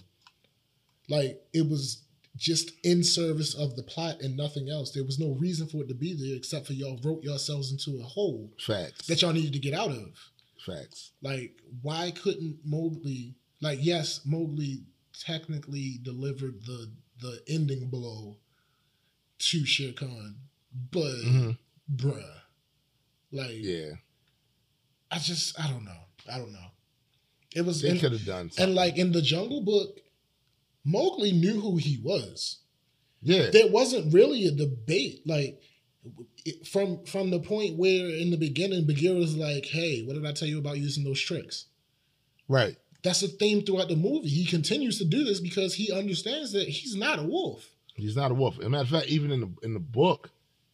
like it was just in service of the plot and nothing else. There was no reason for it to be there except for y'all wrote yourselves into a hole Facts. that y'all needed to get out of. Facts. Like, why couldn't Mowgli, like, yes, Mowgli technically delivered the the ending blow to Shere Khan, but Mm-hmm. bruh, like, Yeah. I just, I don't know. I don't know. It was, They and, could have done something. and like in the Jungle Book, Mowgli knew who he was. yeah. There wasn't really a debate. Like, it, from from the point where in the beginning, Bagheera's like, hey, what did I tell you about using those tricks? Right. That's a theme throughout the movie. He continues to do this because he understands that he's not a wolf. He's not a wolf. As a matter of fact, even in the in the book,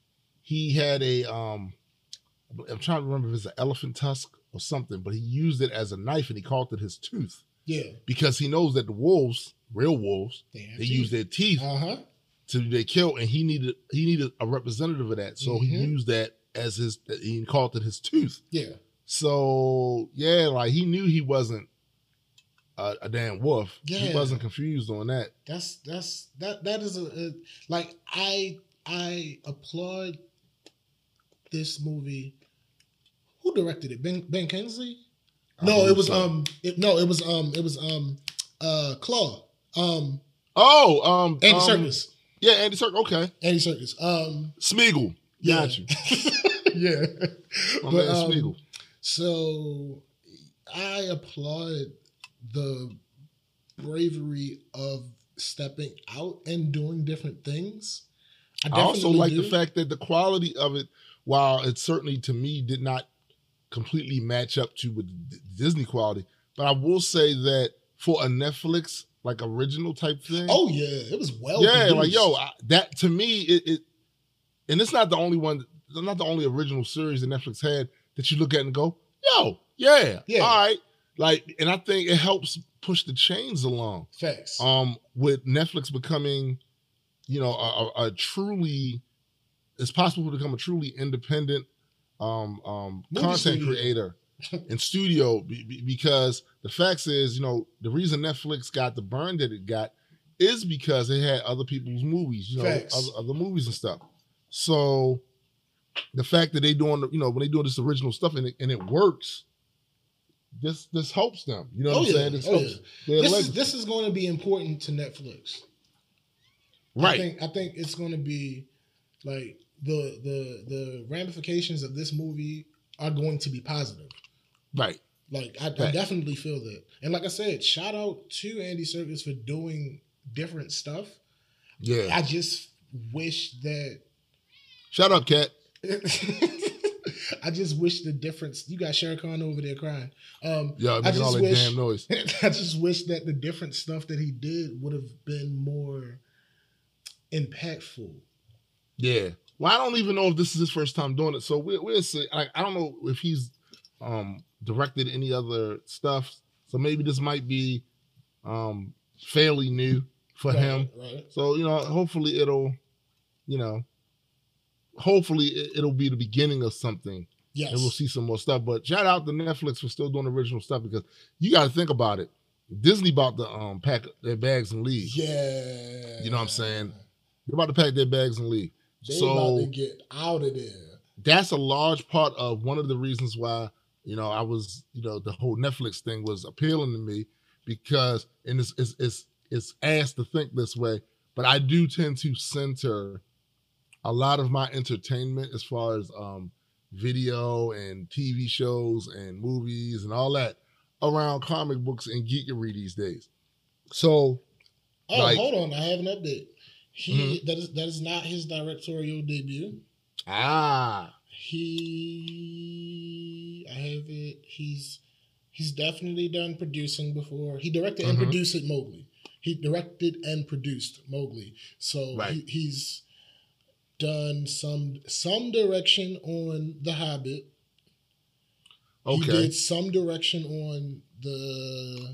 he had a um I'm trying to remember if it's an elephant tusk or something, but he used it as a knife and he called it his tooth Yeah. because he knows that the wolves, real wolves, They have they teeth. use their teeth Uh-huh. to they kill, and he needed he needed a representative of that, so he Mhm. used that as his. He called it his tooth. Yeah. So yeah, like he knew he wasn't a, a damn wolf. He Yeah. wasn't confused on that. That's that's that that is a, a like I I applaud this movie. Who directed it? Ben Ben Kingsley? I No, believe it was so. um it, no, it was um it was um uh Claw. Um Oh, um, Andy um, Serkis. Yeah, Andy Serkis. Okay, Andy Serkis. Um Smeagol. yeah. Got you. yeah. My But, man um, Smeagol. So I applaud the bravery of stepping out and doing different things. I, I also definitely like do. the fact that the quality of it, while it certainly to me did not completely match up to with the Disney quality, but I will say that for a Netflix like original type thing, Oh yeah, it was well. yeah, produced. like yo, I, that to me it, it, and it's not the only one, not the only original series that Netflix had that you look at and go, yo, yeah, Yeah. all right, like, and I think it helps push the chains along. Facts. Um, with Netflix becoming, you know, a, a, a truly, it's possible to become a truly independent um, um, Movie content studio. creator and studio be, be- because the facts is, you know, the reason Netflix got the burn that it got is because it had other people's movies, you know, Facts. other, other movies and stuff. So the fact that they doing, you know, when they doing this original stuff and it, and it works, this this helps them. You know what Oh, I'm yeah. saying? This Oh, helps their this legacy. is this is going to be important to Netflix. I Right. think I think it's going to be like the the the ramifications of this movie are going to be positive. Right. Like I, I Facts. definitely feel that. And like I said, shout out to Andy Serkis for doing different stuff. Yeah. I just wish that Shut up, Cat. I just wish the difference. You got Shere Khan over there crying. Um, Yeah, I making all just that wish. damn noise. I just wish that the different stuff that he did would have been more impactful. Yeah. Well, I don't even know if this is his first time doing it, so we'll, we'll see. Like, I don't know if he's um, directed any other stuff, so maybe this might be um, fairly new for Right, him. right. So you know, hopefully it'll, you know, hopefully it, it'll be the beginning of something. Yes. And we'll see some more stuff. But shout out to Netflix for still doing original stuff, because you got to think about it. Disney about to um, pack their bags and leave. Yeah. You know what I'm saying? They're about to pack their bags and leave. They so about to get out of there. That's a large part of one of the reasons why, you know, I was, you know, the whole Netflix thing was appealing to me, because, and it's, it's, it's, it's asked to think this way, but I do tend to center a lot of my entertainment as far as um, video and T V shows and movies and all that around comic books and geekery these days. So, oh, like, hold on, I have an update. He mm-hmm. that is that is not his directorial debut. Ah, he, I have it. He's he's definitely done producing before. He directed mm-hmm. and produced it, Mowgli. He directed and produced Mowgli. So right. he, he's done some some direction on The Hobbit. Okay. He did some direction on the.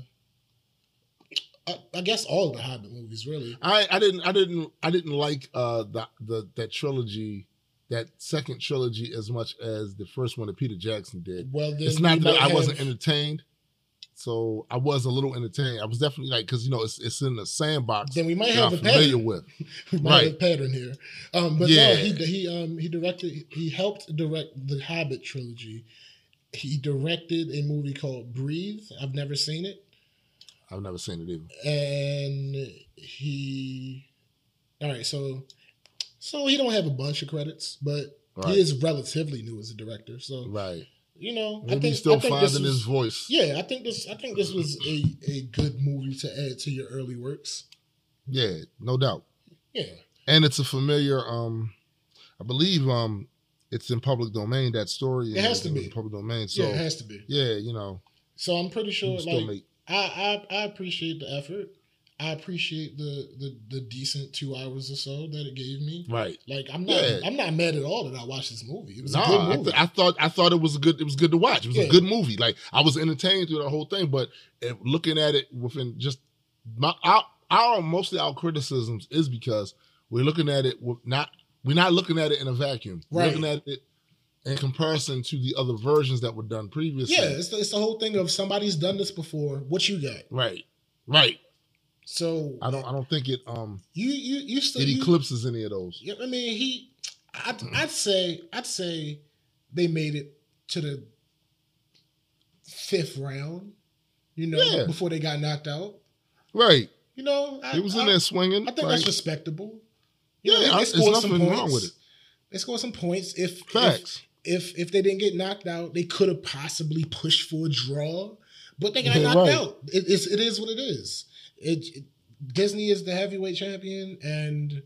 I, I guess all of the Hobbit movies, really. I, I didn't I didn't I didn't like uh the, the that trilogy, that second trilogy, as much as the first one that Peter Jackson did. Well, then it's not that I have... wasn't entertained. So I was a little entertained. I was definitely like, because you know it's it's in the sandbox. Then we might that have I'm a familiar pattern. with. we might right. have a pattern here. Um, but yeah. no, he he um he directed he helped direct the Hobbit trilogy. He directed a movie called Breathe. I've never seen it. I've never seen it either. And he, all right, so so he don't have a bunch of credits, but right. he is relatively new as a director. So right, you know, maybe I think he's still I think finding was, his voice. Yeah, I think this I think this was a a good movie to add to your early works. Yeah, no doubt. Yeah, and it's a familiar. Um, I believe um, it's in public domain. That story. It has to be in public domain. So yeah, it has to be. Yeah, you know. So I'm pretty sure, like. Make, I, I I appreciate the effort. I appreciate the, the the decent two hours or so that it gave me. Right. Like I'm not yeah. I'm not mad at all that I watched this movie. It was no, a good movie. I, th- I thought I thought it was a good it was good to watch. It was yeah. a good movie. Like I was entertained through the whole thing. But if looking at it within just my our, our mostly our criticisms is because we're looking at it with not we're not looking at it in a vacuum. We're right. looking at it in comparison to the other versions that were done previously. Yeah, it's the, it's the whole thing of somebody's done this before. What you got? Right, right. So I don't, I don't think it um you you you still it you, eclipses any of those. Yeah, I mean he, I'd, I'd say I'd say they made it to the fifth round. You know, yeah. before they got knocked out. Right. You know, I, it was in I, there swinging. I think right. that's respectable. You yeah, know, there's nothing wrong with it. They scored some points. If Facts. If, If if they didn't get knocked out, they could have possibly pushed for a draw, but they got yeah, knocked right. out. It, it's, it is what it is. It, it Disney is the heavyweight champion, and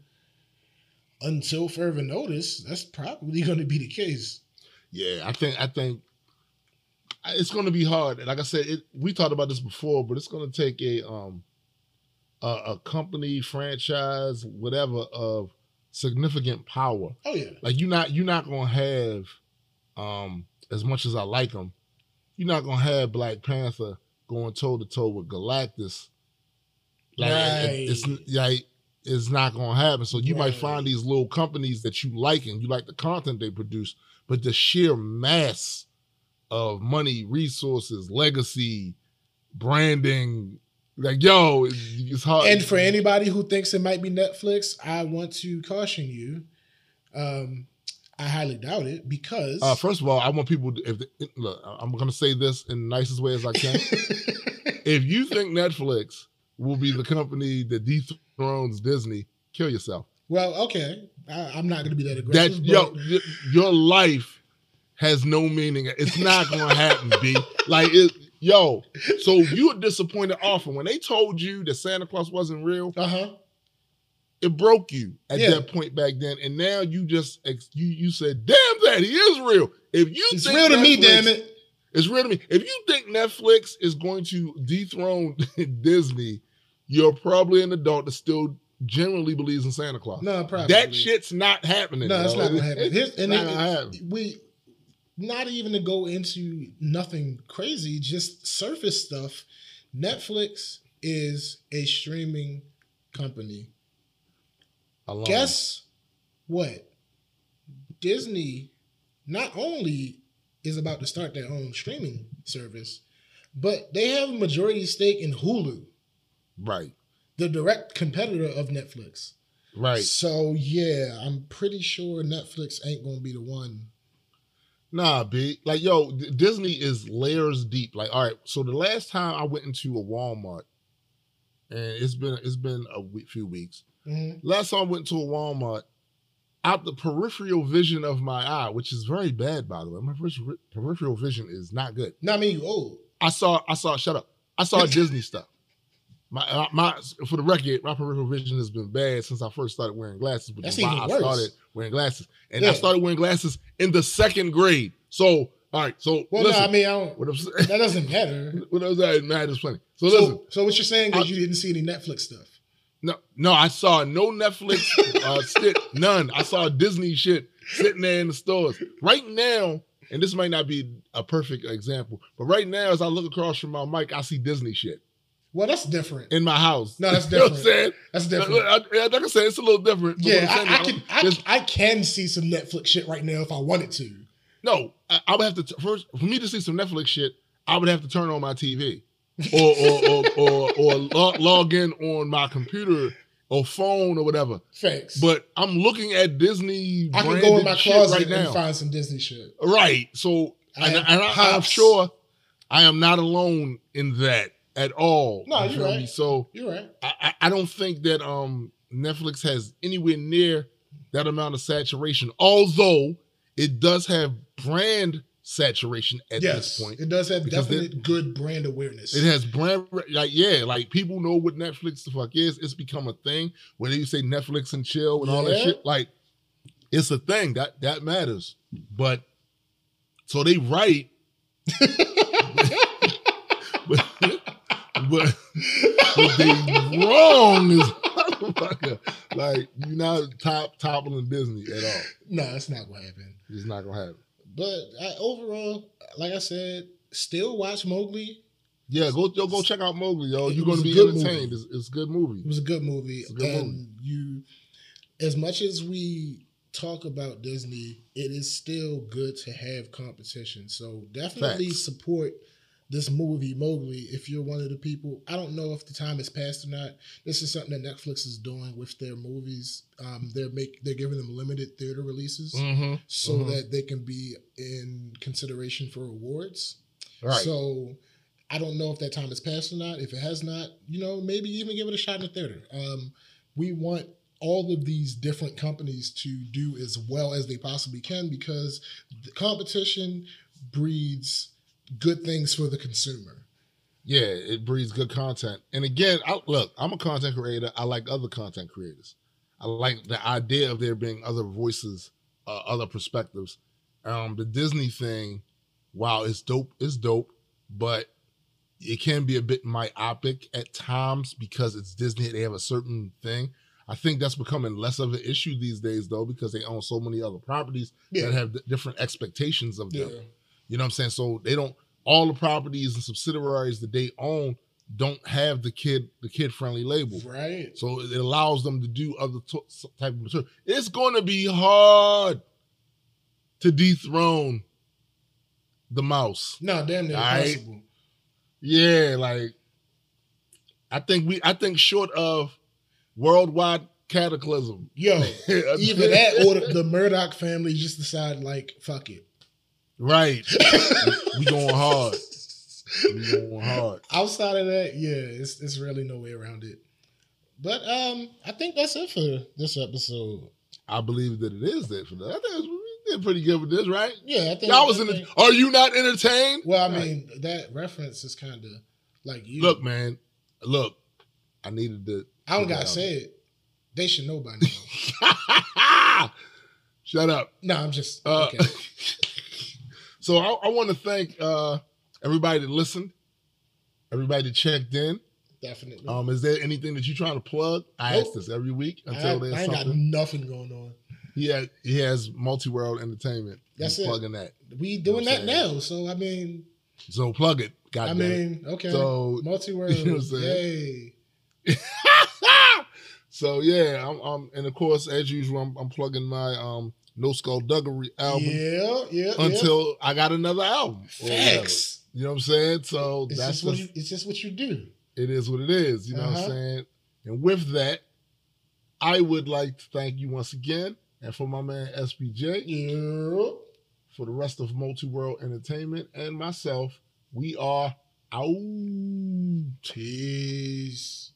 until further notice, that's probably going to be the case. Yeah, I think I think it's going to be hard. And like I said, it, we talked about this before, but it's going to take a um a, a company, franchise, whatever of significant power. Oh yeah, like you're not you're not gonna have, um, as much as I like them, you're not gonna have Black Panther going toe to toe with Galactus. Like right. it, it's like it's not gonna happen. So you right. might find these little companies that you like and you like the content they produce, but the sheer mass of money, resources, legacy, branding. Like, yo, it's, it's hard. And for anybody who thinks it might be Netflix, I want to caution you. Um, I highly doubt it because... Uh, first of all, I want people to... If they, look, I'm going to say this in the nicest way as I can. If you think Netflix will be the company that dethrones Disney, kill yourself. Well, okay. I, I'm not going to be that aggressive. That, yo, your life has no meaning. It's not going to happen, B. Like, it... Yo, so you were disappointed often when they told you that Santa Claus wasn't real. Uh huh. it broke you at Yeah. that point back then, and now you just ex- you you said, "Damn, that he is real." If you It's think real to me, Netflix- damn it. it's real to me. If you think Netflix is going to dethrone Disney, you're probably an adult that still generally believes in Santa Claus. No, probably. That shit's not happening. No, it's yo. not gonna happen. It- Here's, it's and not it- gonna happen. we, not even to go into nothing crazy, just surface stuff. Netflix is a streaming company. Alone. Guess what? Disney not only is about to start their own streaming service, but they have a majority stake in Hulu, Right. the direct competitor of Netflix. Right. So yeah, I'm pretty sure Netflix ain't gonna be the one. Nah, B. Like, yo, D- Disney is layers deep. Like, all right. So the last time I went into a Walmart, and it's been it's been a we- few weeks. Mm-hmm. Last time I went to a Walmart, out the peripheral vision of my eye, which is very bad, by the way. My peripheral peripheral vision is not good. Not me, you old. I saw, I saw, shut up. I saw Disney stuff. My, uh, my, for the record, my peripheral vision has been bad since I first started wearing glasses, which That's is why even I worse. started wearing glasses. And I Yeah. started wearing glasses in the second grade. So, all right. So, Well, listen, no, I mean, I don't, what I'm saying, that doesn't matter. what I'm saying, matters plenty. So, listen, So, so what you're saying is I- you didn't see any Netflix stuff. no, no, I saw no Netflix uh, shit, none. I saw Disney shit sitting there in the stores. Right now, and this might not be a perfect example, but right now, as I look across from my mic, I see Disney shit Well, that's different. in my house. No, that's You know what I'm different. saying? That's I, different. I, like I said, it's a little different. but Yeah, what I'm I, I saying can is, I, there's- I can see some Netflix shit right now if I wanted to. no, I, I would have to, t- first, for me to see some Netflix shit, I would have to turn on my T V or, or, or, or, or log, log in on my computer or phone or whatever. Thanks. But I'm looking at Disney I can branded go in my shit closet right now. and find some Disney shit. Right. So, I and, have and I, I'm pops. sure I am not alone in that at all. No, You you're feel right. me? So You're right. I, I I don't think that um Netflix has anywhere near that amount of saturation, although it does have brand saturation at yes, this point. it does have Because definite good brand awareness. It has brand, like, yeah, like people know what Netflix the fuck is. It's become a thing. Whether you say Netflix and chill and all that Yeah. shit, like, it's a thing that that matters. But so they right, but, but, but they wrong is motherfucker. Like, you're not top toppling Disney at all. No, it's not gonna happen. It's not gonna happen. But I, overall, like I said, still watch Mowgli. Yeah, go yo, go check out Mowgli, yo. It You're was gonna a be good entertained. movie. It's, it's a good movie. It was a good movie, It's a good and you, as much as we talk about Disney, it is still good to have competition. So definitely Facts. support this movie Mowgli if you're one of the people. I don't know if the time has passed or not. This is something that Netflix is doing with their movies. Um, they're make they're giving them limited theater releases Mm-hmm. so Mhm. that they can be in consideration for awards. Right. So I don't know if that time has passed or not. If it has not, you know, maybe even give it a shot in the theater. Um, we want all of these different companies to do as well as they possibly can because the competition breeds good things for the consumer. Yeah, it breeds good content. And again, I, look, I'm a content creator. I like other content creators. I like the idea of there being other voices, uh, other perspectives. Um, the Disney thing, wow, it's dope. It's dope, but it can be a bit myopic at times because it's Disney. They have a certain thing. I think that's becoming less of an issue these days, though, because they own so many other properties Yeah. that have d- different expectations of them. Yeah. You know what I'm saying? So they don't, all the properties and subsidiaries that they own don't have the kid, the kid friendly label. Right. So it allows them to do other t- type of material. It's going to be hard to dethrone the mouse. No, damn near All right. impossible. Yeah, like I think we, I think short of worldwide cataclysm, Yo, even that or the, the Murdoch family just decided like, fuck it. right? We going hard. We going hard. Outside of that, yeah, it's it's really no way around it. But um, I think that's it for this episode. I believe that it is that for that. I think it's, we did pretty good with this, right? Yeah, I think. Y'all was I in the, think- are you not entertained? well, I mean, that reference is kind of like you. Look, man. Look, I needed to. I don't put that gotta out say there. it. They should know by now. Shut up. No, I'm just Uh, okay. So I, I want to thank uh, everybody that listened, everybody that checked in. Definitely. Um, is there anything that you're trying to plug? I Nope. ask this every week I, until there's I ain't something. got nothing going on. He has, he has Multi-World Entertainment. That's He's it. plugging that. We doing You know what that I'm now, so I mean, So plug it. God I damn mean, okay. So, Multi-world. you know what I'm Yay. it. So yeah, I'm, I'm and of course as usual I'm, I'm plugging my um No Skullduggery album Yeah, yeah. until yeah. I got another album. or whatever. Facts. You know what I'm saying? So It's that's just what just, you, it's just what you do. it is what it is. You know what Uh-huh. I'm saying? And with that, I would like to thank you once again, and for my man S B J, Yeah. for the rest of Multi-World Entertainment and myself, we are out. Peace.